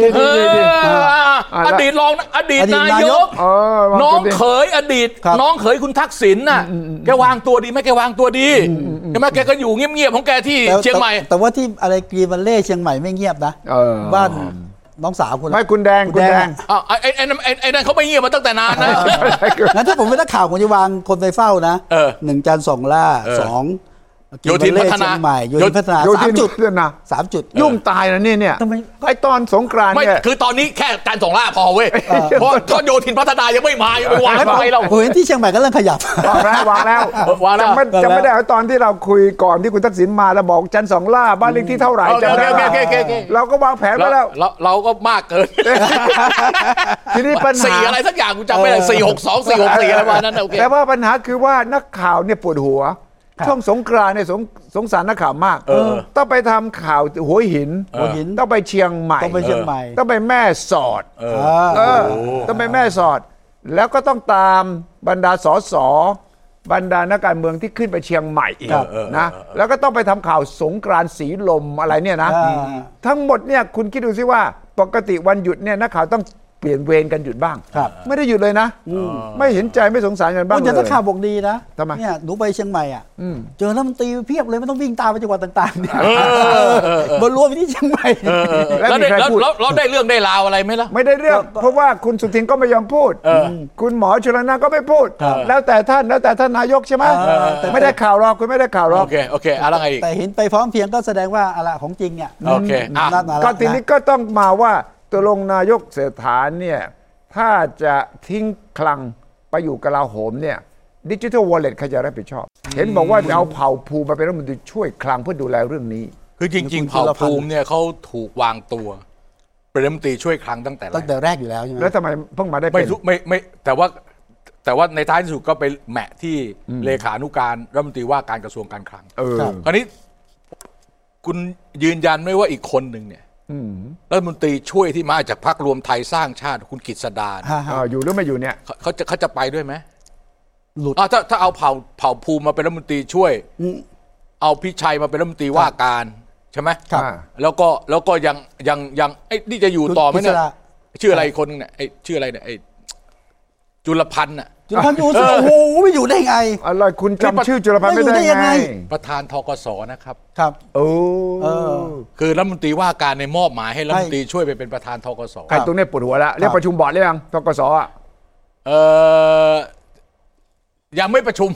อดีตรองอดีตนายกน้องเขยอดีตน้องเขยคุณทักษิณน่ะแกวางตัวดีไหมแกวางตัวดีใช่ไหมแกก็อยู่เงียบๆของแกที่เชียงใหม่แต่ว่าที่อะไรกรีนวันเล่เชียงใหม่ไม่เงียบนะบ้านน้องสาวคุณไม่คุณแดงคุณแดงอ้าวไอ้ไอ้ไอ้ไอ้นั่นเขาไม่เงียบมาตั้งแต่นานนะงั้นถ้าผมเป็นนักข่าวผมจะวางคนไปเฝ้านะหนึ่งจันทร์สองล่าสองโยธินพัฒนาใหม่โยธินพัฒนาสามจุดนะสามจุดยุ่งตายนะนี่เนี่ยไอ้ตอนสงกรานต์เนี่ยคือตอนนี้แค่การสองล่าพอเว้ยเพราะถ้าโยธินพัฒนายังไม่มายังไม่วางทำไมเราผมเห็นที่เชียงใหม่ก็เริ่มขยับวางแล้ววางแล้ววางแล้วจำไม่ได้ตอนที่เราคุยก่อนที่คุณทักษิณมาแล้วบอกจันทร์สองล่าบ้านเลขที่เท่าไหร่จำได้เราก็วางแผนไว้แล้วเราก็มากเกินทีนี้ปัญหาสี่อะไรสักอย่างกูจำไม่ได้สี่หกสองสี่หกสี่อะไรประมาณนั้นโอเคแต่ว่าปัญหาคือว่านักข่าวเนี่ยปวดหัวช่วงสงกรานต์เนี่ยสงสงสารนักข่าวมากต้องไปทำข่าวหัวหินหัวหินต้องไปเชียงใหม่ต้องไปเชียงใหม่ต้องไปแม่สอดต้องไปแม่สอดแล้วก็ต้องตามบรรดาสสบรรดานักการเมืองที่ขึ้นไปเชียงใหม่อีกนะแล้วก็ต้องไปทำข่าวสงกรานต์สีลมอะไรเนี่ยนะทั้งหมดเนี่ยคุณคิดดูสิว่าปกติวันหยุดเนี่ยนักข่าวต้องเปลี่ยนเวรกันหยุดบ้างไม่ได้หยุดเลยนะไม่เห็นใจไม่สงสารกันบ้างเลยแต่ถ้าข่าวบอกดีนะทำไมเนี่ยหนูไปเชียงใหม่อ่ะเจอรัฐมนตรีเพียบเลยไม่ต้องวิ่งตามไปจังหวัดต่างๆเนี่ยมารวมที่เชียงใหม่แล้วเราได้เรื่องได้ราวอะไรไหมล่ะไม่ได้เรื่องเพราะว่าคุณสุทินก็ไม่ยอมพูดคุณหมอชลน่านก็ไม่พูดแล้วแต่ท่านแล้วแต่ท่านนายกใช่ไหมไม่ได้ข่าวหรอกคุณไม่ได้ข่าวหรอกโอเคโอเคอะไรอีกแต่เห็นไปพร้อมเพียงก็แสดงว่าอะไรของจริงเนี่ยโอเคก็ทีนี้ก็ต้องมาว่าตัวลงนายกเศรษฐาเนี่ยถ้าจะทิ้งคลังไปอยู่กลาโหมเนี่ยดิจิทัลวอลเล็ตใครจะรับผิดชอบเห็นบอกว่าจะเอาเผ่าภูมิมาเป็นรัฐมนตรีช่วยคลังเพื่อดูแลเรื่องนี้คือจริงๆเผ่าภูมิเนี่ยเขาถูกวางตัวเป็นรัฐมนตรีช่วยคลังตั้งแต่ตั้งแต่แรกอยู่แล้วใช่ไหมแล้วทำไมเพิ่งมาได้เป็นไม่ไม่แต่ว่าแต่ว่าในท้ายที่สุดก็ไปแหมะที่เลขานุการรัฐมนตรีว่าการกระทรวงการคลังคราวนี้คุณยืนยันไหมว่าอีกคนหนึ่งเนี่ยรัฐมนตรีช่วยที่มาจากพรรครวมไทยสร้างชาติคุณกฤษดาอยู่หรือไม่อยู่เนี่ยเขาจะเขาจะไปด้วยไหมหลุดถ้าถ้าเอาเผ่าเผ่าภูมิมาเป็นรัฐมนตรีช่วยเอาพิชัยมาเป็นรัฐมนตรีว่าการใช่ไหมแล้วก็แล้วก็ยังยังยังไอ้นี่จะอยู่ต่อไหมเนี่ยชื่ออะไรคนนึงเนี่ยไอ้ชื่ออะไรเนี่ยไอ้จุลพันธ์น่ะจุลพันธ์อยู่โอ้โหไม่อยู่ได้ไงอะไรคุณจำชื่อจุลพันธ์ไม่ได้ยังไงประธานธกสนะครับครับโอ้คือรัฐมนตรีว่าการในมอบหมายให้รัฐมนตรีช่วยไปเป็นประธานธกสไอ้ตรงนี้ปวดหัวแล้วเรียกประชุมบอร์ดหรือยังธกสอ่ะเออยังไม่ประชุม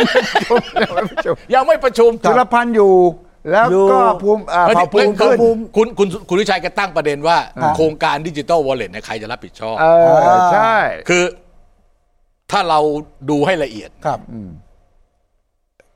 ยังไม่ประชุมจุลพันธ์อยู่แล้วก็ภูมิเผ่าภูมิขึ้นคุณคุณคุณวิชัยก็ตั้งประเด็นว่าโครงการดิจิทัลวอลเล็ตเนี่ยใครจะรับผิดชอบใช่คือถ้าเราดูให้ละเอียดครับไ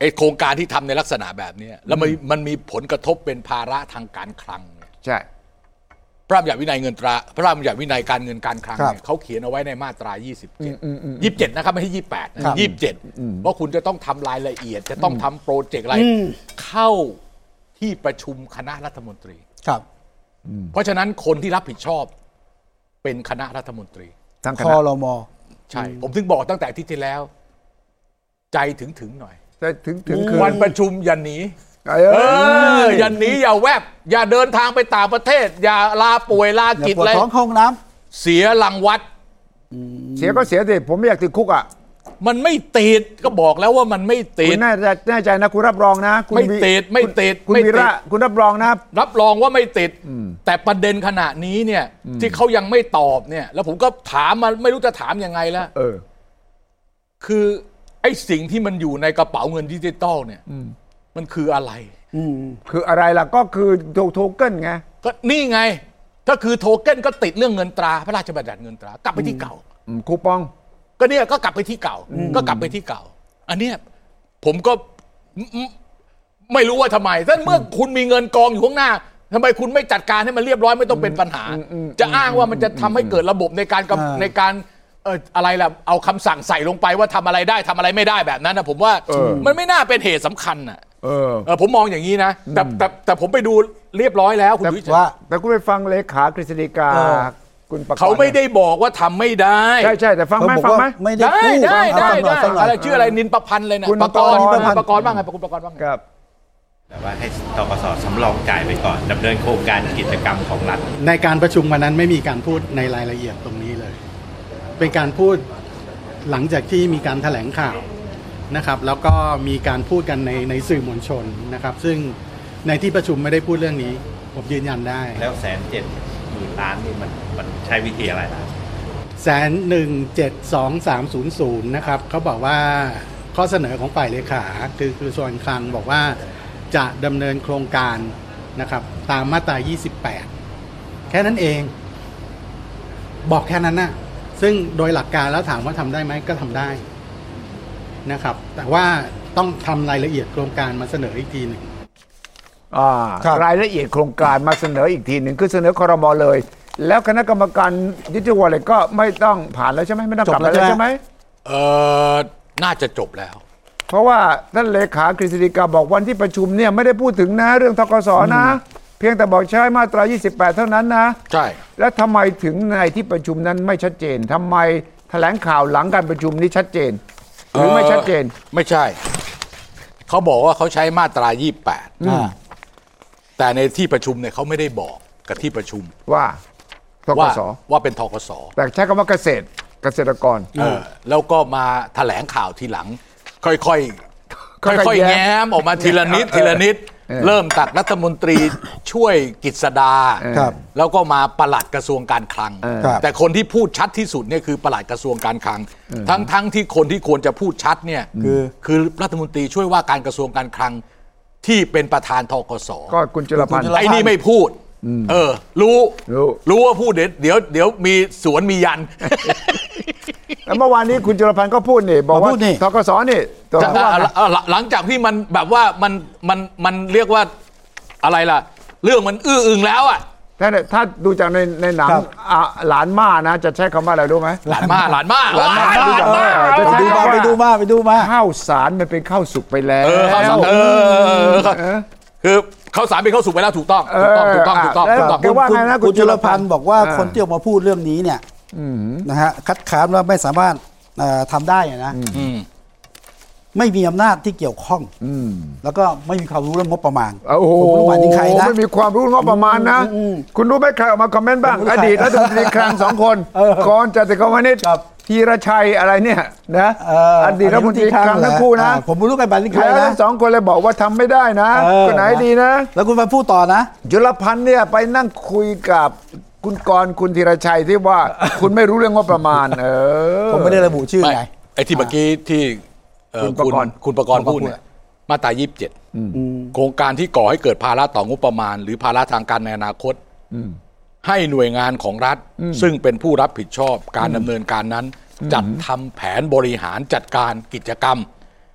ไอ้โครงการที่ทำในลักษณะแบบนี้แล้วมันมันมีผลกระทบเป็นภาระทางการคลังใช่พระราชบัญญัติวินัยเงินตราพระราชบัญญัติวินัยการเงินการคลังเนี่ยเขาเขียนเอาไว้ในมาตรายี่สิบเจ็ด ยี่สิบเจ็ดนะครับไม่ใช่ยี่สิบแปดนะยี่สิบเจ็ดว่าคุณจะต้องทำรายละเอียดจะต้องทำโปรเจกต์อะไรเข้าที่ประชุมคณะรัฐมนตรีครับเพราะฉะนั้นคนที่รับผิดชอบเป็นคณะรัฐมนตรีทั้งคณะครม. ใช่ผมถึงบอกตั้งแต่ที่ที่แล้วใจถึงถึงหน่อยใจถึงถึงคือวันประชุมอย่าหนีเอออย่าหนีอย่าแวบอย่าเดินทางไปต่างประเทศอย่าลาป่วยลากิจอะไรท้องห้องน้ำเสียรางวัดเสียก็เสียสิผมไม่อยากติดคุกอ่ะมันไม่ติดก็บอกแล้วว่ามันไม่ติดคุณแน่ใจแน่ใจนะคุณรับรองนะไม่ติดไม่ติดคุณวีระคุณรับรองนะรับรองว่าไม่ติดแต่ประเด็นขณะนี้เนี่ยที่เขายังไม่ตอบเนี่ยแล้วผมก็ถามมาไม่รู้จะถามยังไงแล้วเออคือไอ้สิ่งที่มันอยู่ในกระเป๋าเงินดิจิตอลเนี่ยมันคืออะไรคืออะไรล่ะก็คือโทเก้นไงก็นี่ไงถ้าคือโทเก้นก็ติดเรื่องเงินตราพระราชบัญญัติเงินตรากลับไปที่เก่าคูปองก็เนี่ยก็กลับไปที่เก่าก็กลับไปที่เก่าอันเนี้ยผมก็ไม่รู้ว่าทำไมถ้าเมื่อคุณมีเงินกองอยู่ข้างหน้าทำไมคุณไม่จัดการให้มันเรียบร้อยไม่ต้องเป็นปัญหาจะอ้างว่ามันจะทำให้เกิดระบบในการในการเอออะไรล่ะเอาคำสั่งใส่ลงไปว่าทำอะไรได้ทำอะไรไม่ได้แบบนั้นนะผมว่ามันไม่น่าเป็นเหตุสำคัญอ่ะเออเออผมมองอย่างนี้นะแต่แต่แต่ผมไปดูเรียบร้อยแล้วคุณวิจัยว่าแต่คุณไปฟังเลขากฤษฎีกาเขาไม่ได้บอกว่าทำไม่ได้ใช่ใช่แต่ฟังไหมฟังไหมไม่ได้ได้ได้ได้อะไรชื่ออะไรนินประพันธ์เลยนะประกรณ์ประกรณ์บ้างไงคุณประกรณ์บ้างครับแต่ว่าให้ธกส.สำรองจ่ายไปก่อนดำเนินโครงการกิจกรรมของรัฐในการประชุมวันนั้นไม่มีการพูดในรายละเอียดตรงนี้เลยเป็นการพูดหลังจากที่มีการแถลงข่าวนะครับแล้วก็มีการพูดกันในในสื่อมวลชนนะครับซึ่งในที่ประชุมไม่ได้พูดเรื่องนี้ผมยืนยันได้แล้วแสนเจ็ดหมื่นล้านนี่มันมันใช้วิธีอะไรล่ะแสนหนึ่งเจ็ดสองสามศูนย์ศูนย์นะครับเขาบอกว่าข้อเสนอของฝ่ายเลขาคือคือส่วนคลังบอกว่าจะดำเนินโครงการนะครับตามมาตรายี่สิบแปดแค่นั้นเองบอกแค่นั้นนะซึ่งโดยหลักการแล้วถามว่าทำได้ไหมก็ทำได้นะครับแต่ว่าต้องทำรายละเอียดโครงการมาเสนออีกทีหนึ่งรายละเอียดโครงการมาเสนออีกทีหนึ่งคือเสนอครม.เลยแล้วคณะกรรมการดิจิทัลอะไรก็ไม่ต้องผ่านแล้วใช่ไหมไม่ต้องกลับแล้วใช่ไหมเออน่าจะจบแล้วเพราะว่าท่านเลขากฤษฎีกาบอกวันที่ประชุมเนี่ยไม่ได้พูดถึงนะเรื่องธกส.นะเพียงแต่บอกใช้มาตรายี่สิบแปดเท่านั้นนะใช่แล้วทำไมถึงในที่ประชุมนั้นไม่ชัดเจนทำไมแถลงข่าวหลังการประชุมนี้ชัดเจนหรือไม่ชัดเจนไม่ใช่เขาบอกว่าเขาใช้มาตรายี่สิบแปดแต่ในที่ประชุมเนี่ยเขาไม่ได้บอกกับที่ประชุมว่าธกส. ว่าเป็นธกส. แต่ใช้คำว่าเกษตรเกษตรกรเออแล้วก็มาแถลงข่าวทีหลังค่อยๆค่อยๆแง้มออกมาทีละนิดทีละนิดเริ่มตัดรัฐมนตรีช่วยกฤษดาแล้วก็มาปลัดกระทรวงการคลังแต่คนที่พูดชัดที่สุดเนี่ยคือปลัดกระทรวงการคลังทั้งทั้งที่คนที่ควรจะพูดชัดเนี่ยคือคือรัฐมนตรีช่วยว่าการกระทรวงการคลังที่เป็นประธานธกส. ก็คุณจุลพันธ์ไอ้นี่ไม่พูดเออรู้รู้ว่าพูดเดี๋ยวเดี๋ยวเดี๋ยวมีสวนมียันแล้วเมื่อวานนี้คุณจุลพันธ์ก็พูดนี่บอกว่าธกส.นี่หลังจากที่มันแบบว่ามันมันมันเรียกว่าอะไรล่ะเรื่องมันอื้ออึงแล้วอ่ะถ้าถ้าดูจากในในหนังหลานม่านะจะใช้คำว่าอะไรรู้ไหมหลานม่าหลานม่าหลานม่าไปดูมาไปดูมาไปดูมาข้าวสารมันเป็นข้าวสุกไปแล้วข้าวสารเออคือข้าวสารเป็นข้าวสุกไปแล้วถูกต้องถูกต้องถูกต้องถูกต้องถูกต้องคือว่าไงนะคุณจุลพันธ์บอกว่าคนที่ออกมาพูดเรื่องนี้เนี่ยนะฮะคัดค้านว่าไม่สามารถทำได้นะไม่มีอำนาจที่เกี่ยวข้องแล้วก็ไม่มีความรู้เรื่องงบประมาณผมรู้ว่าใครนะไม่มีความรู้งบประมาณนะคุณรู้ไหมใครออกมาคอมเมนต์บ้างอดีตรัฐมนตรีคลังสองคนกรจติกาวนิชธีรชัยอะไรเนี่ยนะอดีตรัฐมนตรีคลังทั้งคู่นะผมไม่รู้ใครเป็นใครนะสองคนเลยบอกว่าทำไม่ได้นะคนไหนดีนะแล้วคุณมาพูดต่อนะจุลพันธ์เนี่ยไปนั่งคุยกับคุณกรคุณธีรชัยที่ว่าคุณไม่รู้เรื่องงบประมาณเออผมไม่ได้ระบุชื่อไงไอ้ที่เมื่อกี้ที่คุณประกรณ์คุณประกรณ์พูดเนี่ยมาตรายี่สิบเจ็ดโครงการที่ก่อให้เกิดภาระต่องบประมาณหรือภาระทางการในอนาคตให้หน่วยงานของรัฐซึ่งเป็นผู้รับผิดชอบการดำเนินการนั้นจัดทำแผนบริหารจัดการกิจกรรม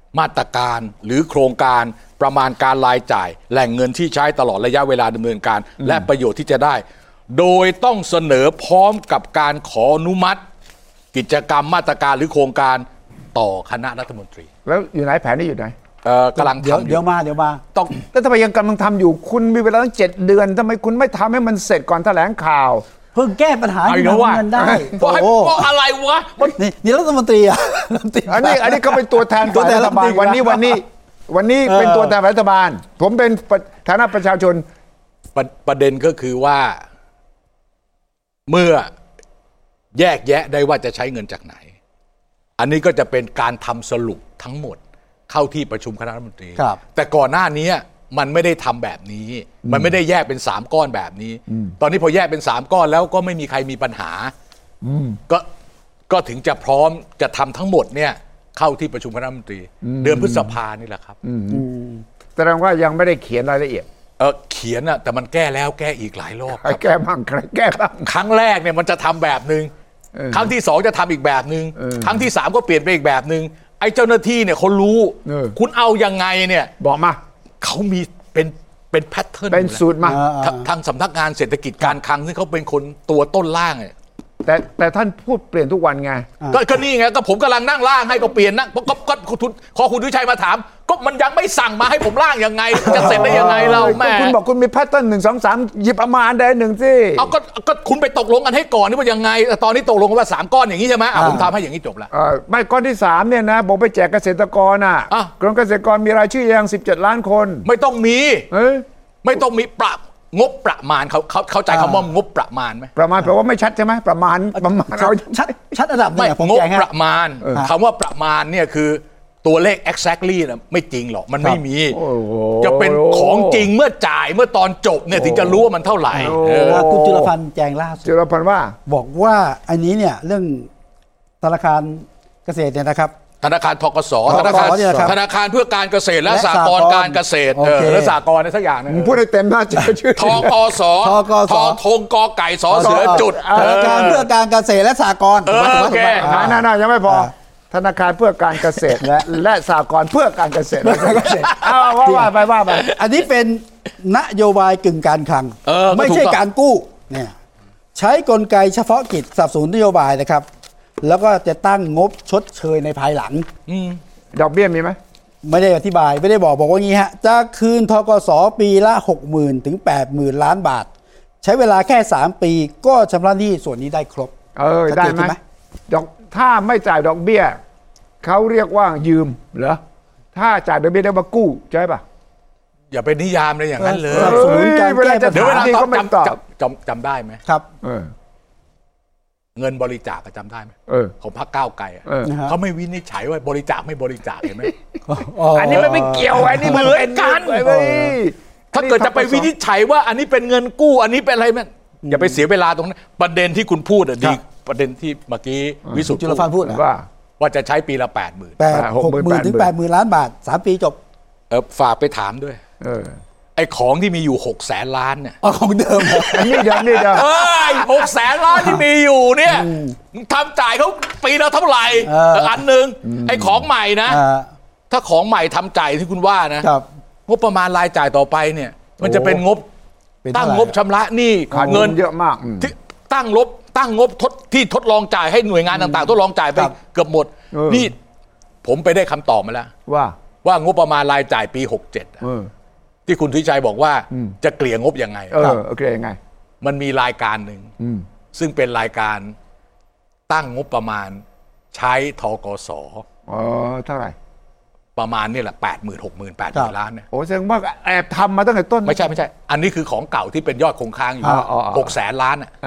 มาตรการหรือโครงการประมาณการรายจ่ายแหล่งเงินที่ใช้ตลอดระยะเวลาดำเนินการและประโยชน์ที่จะได้โดยต้องเสนอพร้อมกับการขออนุมัติกิจกรรมมาตรการหรือโครงการต่อคณะรัฐมนตรีแล้วอยู่ไหนแผนนี้อยู่ไหนเออกำลังทำเดี๋ยวมาเดี๋ยวมาต้องแล้วทำไมยังกำลังทำอยู่คุณมีเวลาตั้งเจ็ดเดือนทำไมคุณไม่ทำให้มันเสร็จก่อนแถลงข่าวเพิ่งแก้ปัญหาที่ทำเงินได้เพราะเพราะอะไรวะนี่นี่รัฐมนตรีอ่ะอันนี้อันนี้เขาเป็นตัวแทนฝ่ายรัฐบาลวันนี้วันนี้วันนี้เป็นตัวแทนรัฐบาลผมเป็นฐานะประชาชนประเด็นก็คือว่าเมื่อแยกแยะได้ว่าจะใช้เงินจากไหนอันนี้ก็จะเป็นการทำสรุปทั้งหมดเข้าที่ประชุมคณะรัฐมนตรีแต่ก่อนหน้านี้มันไม่ได้ทำแบบนี้มันไม่ได้แยกเป็นสามก้อนแบบนี้ตอนนี้พอแยกเป็นสามก้อนแล้วก็ไม่มีใครมีปัญหาก็ก็ถึงจะพร้อมจะทำทั้งหมดเนี่ยเข้าที่ประชุมคณะรัฐมนตรีเดือนพฤษภานี่แหละครับแสดงว่ายังไม่ได้เขียนรายละเอียดเออเขียนอะแต่มันแก้แล้วแก้อีกหลายรอบแก้บ้างแก้บ้างครั้งแรกเนี่ยมันจะทำแบบนึงครั้งที่สองจะทำอีกแบบนึงครั้งที่สามก็เปลี่ยนไปอีกแบบนึงไอ้เจ้าหน้าที่เนี่ยเขารู้คุณเอายังไงเนี่ยบอกมาเขามีเป็นเป็นแพทเทิร์นเป็นสูตรมาทางสำนักงานเศรษฐกิจการคลังซึ่งเขาเป็นคนตัวต้นล่างเนี่ยแต่แต่ท่านพูดเปลี่ยนทุกวันไงก็นี่ไงก็ผมกำลังนั่งล่างให้ก็เปลี่ยนนะก็ก็ขอคุณวิชัยมาถามก็มันยังไม่สั่งมาให้ผมล่างยังไงจะเสร็จได้ยังไงเราแม่คุณบอกคุณมีแพทเทิร์นหนึ่งสองสามหยิบเอามาอันใดหนึ่งสิเอาก็ก็คุณไปตกลงกันให้ก่อนนี่ว่ายังไงตอนนี้ตกลงกันว่าสามก้อนอย่างนี้ใช่ไหมผมทำให้อย่างนี้จบละไม่ก้อนที่สามเนี่ยนะบอกไปแจกเกษตรกรน่ะกรมเกษตรกรมีรายชื่อยังสิบเจ็ดล้านคนไม่ต้องมีไม่ต้องมีปรับงบประมาณเขาเขาเข้าใจคำว่างบประมาณไหมประมาณแปลว่าไม่ชัดใช่ไหมประมาณประมาณเราชัดชัดระดับไหนงบประมาณคำว่าประมาณเนี่ยคือตัวเลข exactly นะไม่จริงหรอกมันไม่มีจะเป็นของจริงเมื่อจ่ายเมื่อตอนจบเนี่ยถึงจะรู้ว่ามันเท่าไหร่คุณจุลพันธ์แจงล่าสุดจุลพันธ์ว่าบอกว่าอันนี้เนี่ยเรื่องธนาคารเกษตรเนี่ยนะครับธนาคารธกสธนาคารธนาคารเพื่อการเกษตรและสหกรณ์การเกษตรหรือสหกรณ์ในสักอย่างนึงพูดให้เต็มหน้าชื่อทกสททงกไก่สเสือจุดธนาคารเพื่อการเกษตรและสหกรณ์โอเคน่าๆยังไม่พอธนาคารเพื่อการเกษตรและและสหกรณ์เพื่อการเกษตรเอาว่าไปว่าไปอันนี้เป็นนโยบายกึ่งการคลังไม่ใช่การกู้เนี่ยใช้กลไกเฉพาะกิจสนับสนุนนโยบายนะครับแล้วก็จะตั้งงบชดเชยในภายหลังดอกเบี้ยมีไหมไม่ได้อธิบายไม่ได้บอกบอกว่างี้ฮะจะคืนธกสปีละ หกหมื่น ถึง แปดหมื่น ล้านบาทใช้เวลาแค่สามปีก็ชำระหนี้ส่วนนี้ได้ครบเออได้ไหมดอกถ้าไม่จ่ายดอกเบี้ยเขาเรียกว่ายืมเหรอถ้าจ่ายดอกเบี้ยได้มากู้ใช่ป่ะอย่าไปนิยามเลยอย่างนั้นเลยสนุนการแก้ปัญหาที่เขาไม่ตอบจำจำได้ไหมครับเงินบริจาคจำได้ไหมของพรรคก้าวไกลเขาไม่วินิจฉัยว่าบริจาคไม่บริจาคเห็นไหมอันนี้มันไม่เกี่ยวอันนี้เหมือนกันถ้าเกิดจะไปวินิจฉัยว่าอันนี้เป็นเงินกู้อันนี้เป็นอะไรมันอย่าไปเสียเวลาตรงนั้นประเด็นที่คุณพูดอะดีประเด็นที่เมื่อกี้วิสุทธิ์จุลพันธ์พูดว่าว่าจะใช้ปีละแปดหมื่นแปดหกหมื่นถึงแปดหมื่นล้านบาทสามปีจบเออฝากไปถามด้วยไอ้ของที่มีอยู่หกแสนล้านเนี่ยอ๋อของเดิมนี่เดิมนี่เดิมเอ้ยหกแสนล้านที่มีอยู่เนี่ยทำจ่ายเขาปีละเท่าไหร่อันหนึ่งไอ้ของใหม่นะถ้าของใหม่ทำจ่ายที่คุณว่านะงบประมาณรายจ่ายต่อไปเนี่ยมันจะเป็นงบตั้งงบชำระหนี้เงินเยอะมากที่ตั้งงบตั้งงบทดที่ทดลองจ่ายให้หน่วยงานต่างๆทดลองจ่ายไปเกือบหมดนี่ผมไปได้คำตอบมาแล้วว่าว่างบประมาณรายจ่ายปีหกเจ็ดที่คุณทวีชัยบอกว่าจะเกลี่ยงบยังไงเออเกลี่ยยังไงมันมีรายการหนึ่งซึ่งเป็นรายการตั้งงบประมาณใช้ธกสอ๋อเท่าไหร่ประมาณนี่แหละแปดหมื่นหกหมื่นแปดหมื่นล้านเนี่ยโอ้แสดงว่าแอบทำมาตั้งแต่ต้นไม่ใช่ไม่ใช่อันนี้คือของเก่าที่เป็นยอดคงค้างอยู่หกแสนล้านอ่ะ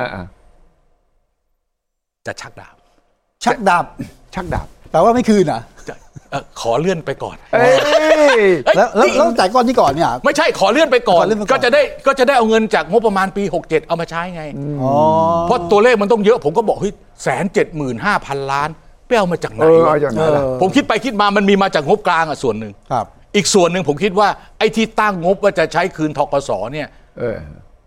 จะชักดาบชักดาบชักดาบแปลว่าไม่คืนอ่ะขอเลื่อนไปก่อนแล้วแล้วจ่ายก้อนที่ก่อนเนี่ยไม่ใช่ขอเลื่อนไปก่อนก็จะได้ก็จะได้เอาเงินจากงบประมาณปีหกเจ็ดเอามาใช้ไงเพราะตัวเลขมันต้องเยอะผมก็บอกเฮ้ยแสนเจ็ดหมื่นห้าพันล้านไปเอามาจากไหนผมคิดไปคิดมามันมีมาจากงบกลางอ่ะส่วนหนึ่งอีกส่วนหนึ่งผมคิดว่าไอ้ที่ตั้งงบว่าจะใช้คืนธกสเนี่ย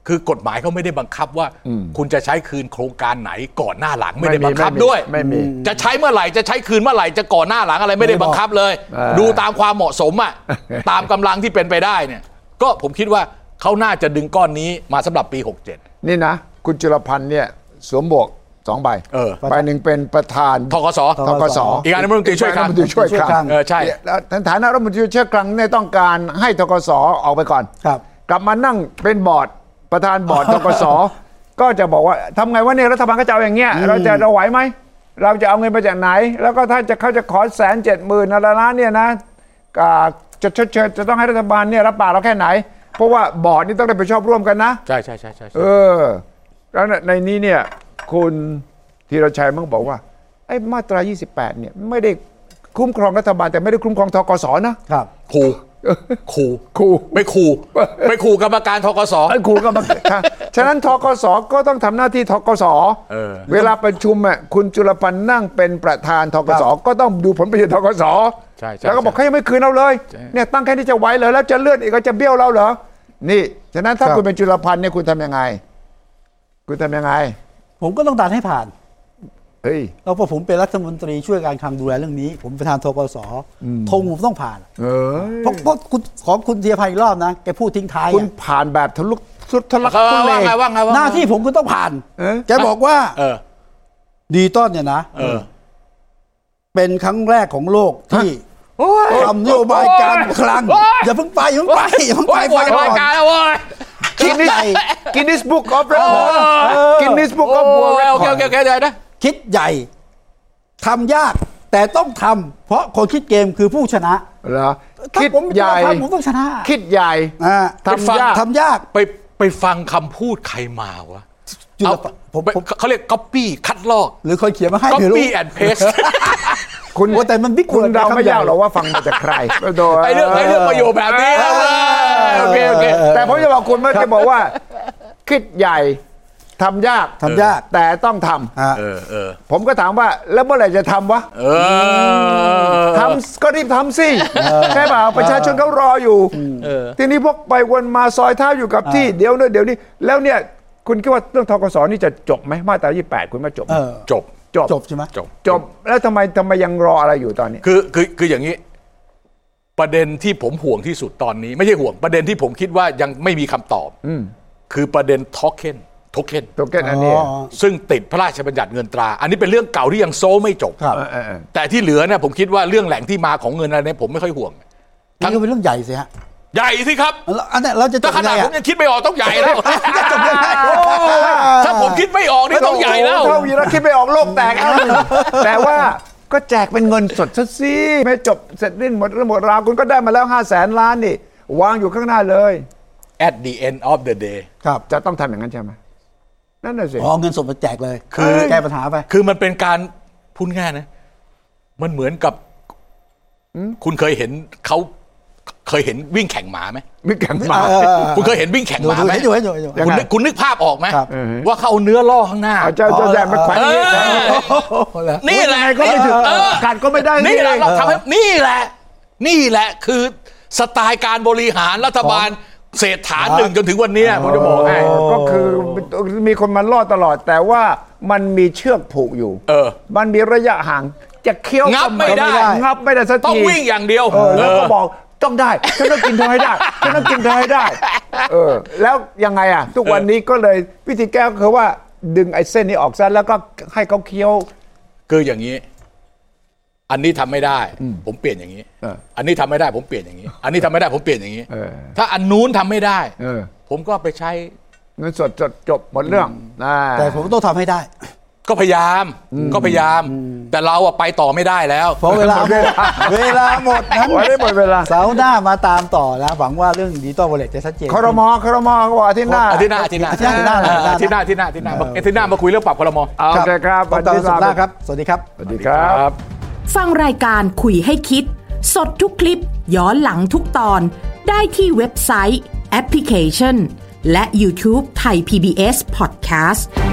คือกฎหมายเขาไม่ได้บังคับว่าคุณจะใช้คืนโครงการไหนก่อนหน้าหลังไม่ได้บังคับด้วยไม่มีจะใช้เมื่อไหร่จะใช้คืนเมื่อไหร่จะก่อนหน้าหลังอะไรไม่ได้บังคับเลยดูตามความเหมาะสมอ่ะตามกำลังที่เป็นไปได้เนี่ยก็ผมคิดว่าเขาน่าจะดึงก้อนนี้มาสำหรับปีหกเจ็ดนี่นะคุณจุลพันธ์เนี่ยสวมหมวกสองใบใบหนึ่งเป็นประธานธกสธกสอีกอันนึงรัฐมนตรีช่วยคลังช่วยคลังเออใช่แล้วฐานะรัฐมนตรีช่วยคลังเนี่ยต้องการให้ธกสออกไปก่อนครับกลับมานั่งเป็นบอร์ดประธานบอร์ดธกสก็จะบอกว่าทำไงว่าเนี่ยรัฐบาลก็จะเอาอย่างเงี้ยเราจะเราไหวไหมเราจะเอาเงินมาจากไหนแล้วก็ถ้าจะเขาจะขอแสนเจ็ดหมื่นล้านเนี่ยนะจะชดเชยจะต้องให้รัฐบาลเนี่ยรับปากเราแค่ไหนเพราะว่าบอร์ดนี่ต้องได้ไปชอบร่วมกันนะใช่ใช่ใช่ใช่เออแล้วในนี้เนี่ยคุณธีรชัยมั่งบอกว่าไอ้มาตรายี่สิบแปดเนี่ยไม่ได้คุ้มครองรัฐบาลแต่ไม่ได้คุ้มครองธกสนะครับขู่ขู่ขู่ไม่ขู่ไม่ขู่กรรมการธกสไอ้ขู่กรรมการฉะนั้นธกสก็ต้องทำหน้าที่ธกสเออเวลาประชุมอ่ะคุณจุลพันธ์นั่งเป็นประธานธกสก็ต้องดูผลประโยชน์ธกสใช่แล้วก็บอกเขายังไม่คืนเราเลยเนี่ยตั้งแค่นี้จะไหวเลยแล้วจะเลื่อนอีกก็จะเบี้ยวเราเหรอนี่ฉะนั้นถ้าคุณเป็นจุลพันธ์เนี่ยคุณทำยังไงคุณทำยังไงผมก็ต้องดันให้ผ่านเฮ้ยแล้วพอผมเป็นรัฐมนตรีช่วยการคลังดูแลเรื่องนี้ผมประธานธกสธงผมต้องผ่านเออเพราะเพราะคุณของคุณธีรพันธ์อีกรอบนะแกพูดทิ้งท้ายคุณผ่านแบบทะลุสุดทะลักทุเลหน้าที่ผมก็ต้องผ่านแกบอกว่าดีต้นเนี่ยนะเป็นครั้งแรกของโลกที่ทำนโยบายการคลังอย่าเพิ่งไปอย่าเพิ่งไปอย่าเพิ่งไปฟังรายการแล้วเว้ยกินนิสกินนิสบุ๊กออฟเรคคอร์ดกินนิสบุ๊กออฟบัวเรคคอร์ดโอเคโอเคโอเคได้นะคิดใหญ่ทำยากแต่ต้องทำเพราะคนคิดเกมคือผู้ชนะเหรอคิดใหญ่ผมต้องชนะคิดใหญ่ทำยากทำยากไปไปฟังคำพูดใครมาวะผมเขาเรียก copy คัดลอกหรือคนเขียนมาให้ copy and paste คุณแต่มันบิ๊กคุณเราไม่ยากหรอกว่าฟังมาจากใครไอ้เรื่องไอ้เรื่องประโยชน์แบบนี้โอเคโอเคแต่ผมจะบอกคุณเมื่อกี้บอกว่าคิดใหญ่ทำยากทำยากแต่ต้องทำเออเออผมก็ถามว่าแล้วเมื่อไหร่จะทำวะเออทำก็รีบทำสิใช่เปล่าประชาชนเขารออยู่ทีนี้พวกไปวนมาซอยเท้าอยู่กับที่เดี๋ยวเนี่ยเดี๋ยวนี้แล้วเนี่ยคุณคิดว่าเรื่องธกสนี่จะจบไหมมาตรายี่สิบแปดคุณว่าจบจบจบจบใช่ไหมจบจบแล้วทำไมทำไมยังรออะไรอยู่ตอนนี้คือคือคืออย่างนี้ประเด็นที่ผมห่วงที่สุดตอนนี้ไม่ใช่ห่วงประเด็นที่ผมคิดว่ายังไม่มีคำตอบคือประเด็นโทเค็นโทเค็นโทเค็นอันนี้ซึ่งติดพระราชบัญญัติเงินตราอันนี้เป็นเรื่องเก่าที่ยังโซไม่จบแต่ที่เหลือเนี่ยผมคิดว่าเรื่องแหล่งที่มาของเงินอะไรเนี่ยผมไม่ค่อยห่วงทั้งก็เป็นเรื่องใหญ่สิฮะใหญ่สิครับอันนี้เราจะจบยังไงผมยังคิดไม่ออกต้องใหญ่แล้วจะจบยังไงถ้าผมคิดไม่ออกนี่ต้องใหญ่แล้วถ้าวีระคิดไม่ออกโลกแตกแต่ว่าก็แจกเป็นเงินสดซะสิไม่จบเสร็จสิ้นหมดเรื่องหมดราวคุณก็ได้มาแล้วห้าแสนล้านนี่วางอยู่ข้างหน้าเลย at the end of the day ครับจะต้องทำอย่างนั้นใช่ไหมนั่นน่ะสิอ๋อเงินสดมาแจกเลยคือแก้ปัญหาไปคือมันเป็นการพูดง่ายนะมันเหมือนกับคุณเคยเห็นเขาเคยเห็นวิ่งแข่งหมาไหมวิ่งแข่งหมาคุณเคยเห็นวิ่งแข่งหมาไหมคุณนึกคุณนึกภาพออกไหมว่าเขาเอาเนื้อล่อข้างหน้าเจ้าเจ้าแย่มาแขวนนี่แหละก็ไม่ถึงการก็ไม่ได้นี่แหละเราทำให้นี่แหละนี่แหละคือสไตล์การบริหารรัฐบาลเศรษฐาหนึ่งจนถึงวันนี้ผมจะบอกให้ก็คือมีคนมาล่อตลอดแต่ว่ามันมีเชือกผูกอยู่เออมันมีระยะห่างจะเคี้ยวงับไม่ได้งับไม่ได้สักทีต้องวิ่งอย่างเดียวแล้วก็บอกต้องได้ฉันต้องกินเธอให้ได้ฉันต้องกินเธอให้ได้เออแล้วยังไงอ่ะทุกวันนี้ก็เลยวิธีแก้ก็คือว่าดึงไอ้เส้นนี้ออกซะแล้วก็ให้เขาเคี้ยวคืออย่างนี้อันนี้ทำไม่ได้ผมเปลี่ยนอย่างนี้อันนี้ทำไม่ได้ผมเปลี่ยนอย่างนี้อันนี้ทำไม่ได้ผมเปลี่ยนอย่างนี้ถ้าอันนู้นทำไม่ได้ผมก็ไปใช้เงินสดจดจบหมดเรื่องแต่ผมต้องทำให้ได้ก็พยายามก็พยายามแต่เราอะไปต่อไม่ได้แล้วเพราะเวลาเวลาหมดนั้นไม่หมดเวลาเสาร์หน้ามาตามต่อแล้วหวังว่าเรื่องดิจิตอลวอลเล็ตจะชัดเจนครมครมเขาบอกอาทิตย์หน้าอาทิตย์หน้าอาทิตย์หน้าอาทิตย์หน้าอาทิตย์หน้าอาทิตย์หน้าอาทิตย์หน้าอาทิตย์หน้ามาคุยเรื่องปรับครมโอเคครับวันที่สิบห้าครับสวัสดีครับสวัสดีครับฟังรายการคุยให้คิดสดทุกคลิปย้อนหลังทุกตอนได้ที่เว็บไซต์แอปพลิเคชันและ YouTube ไทย พี บี เอส Podcast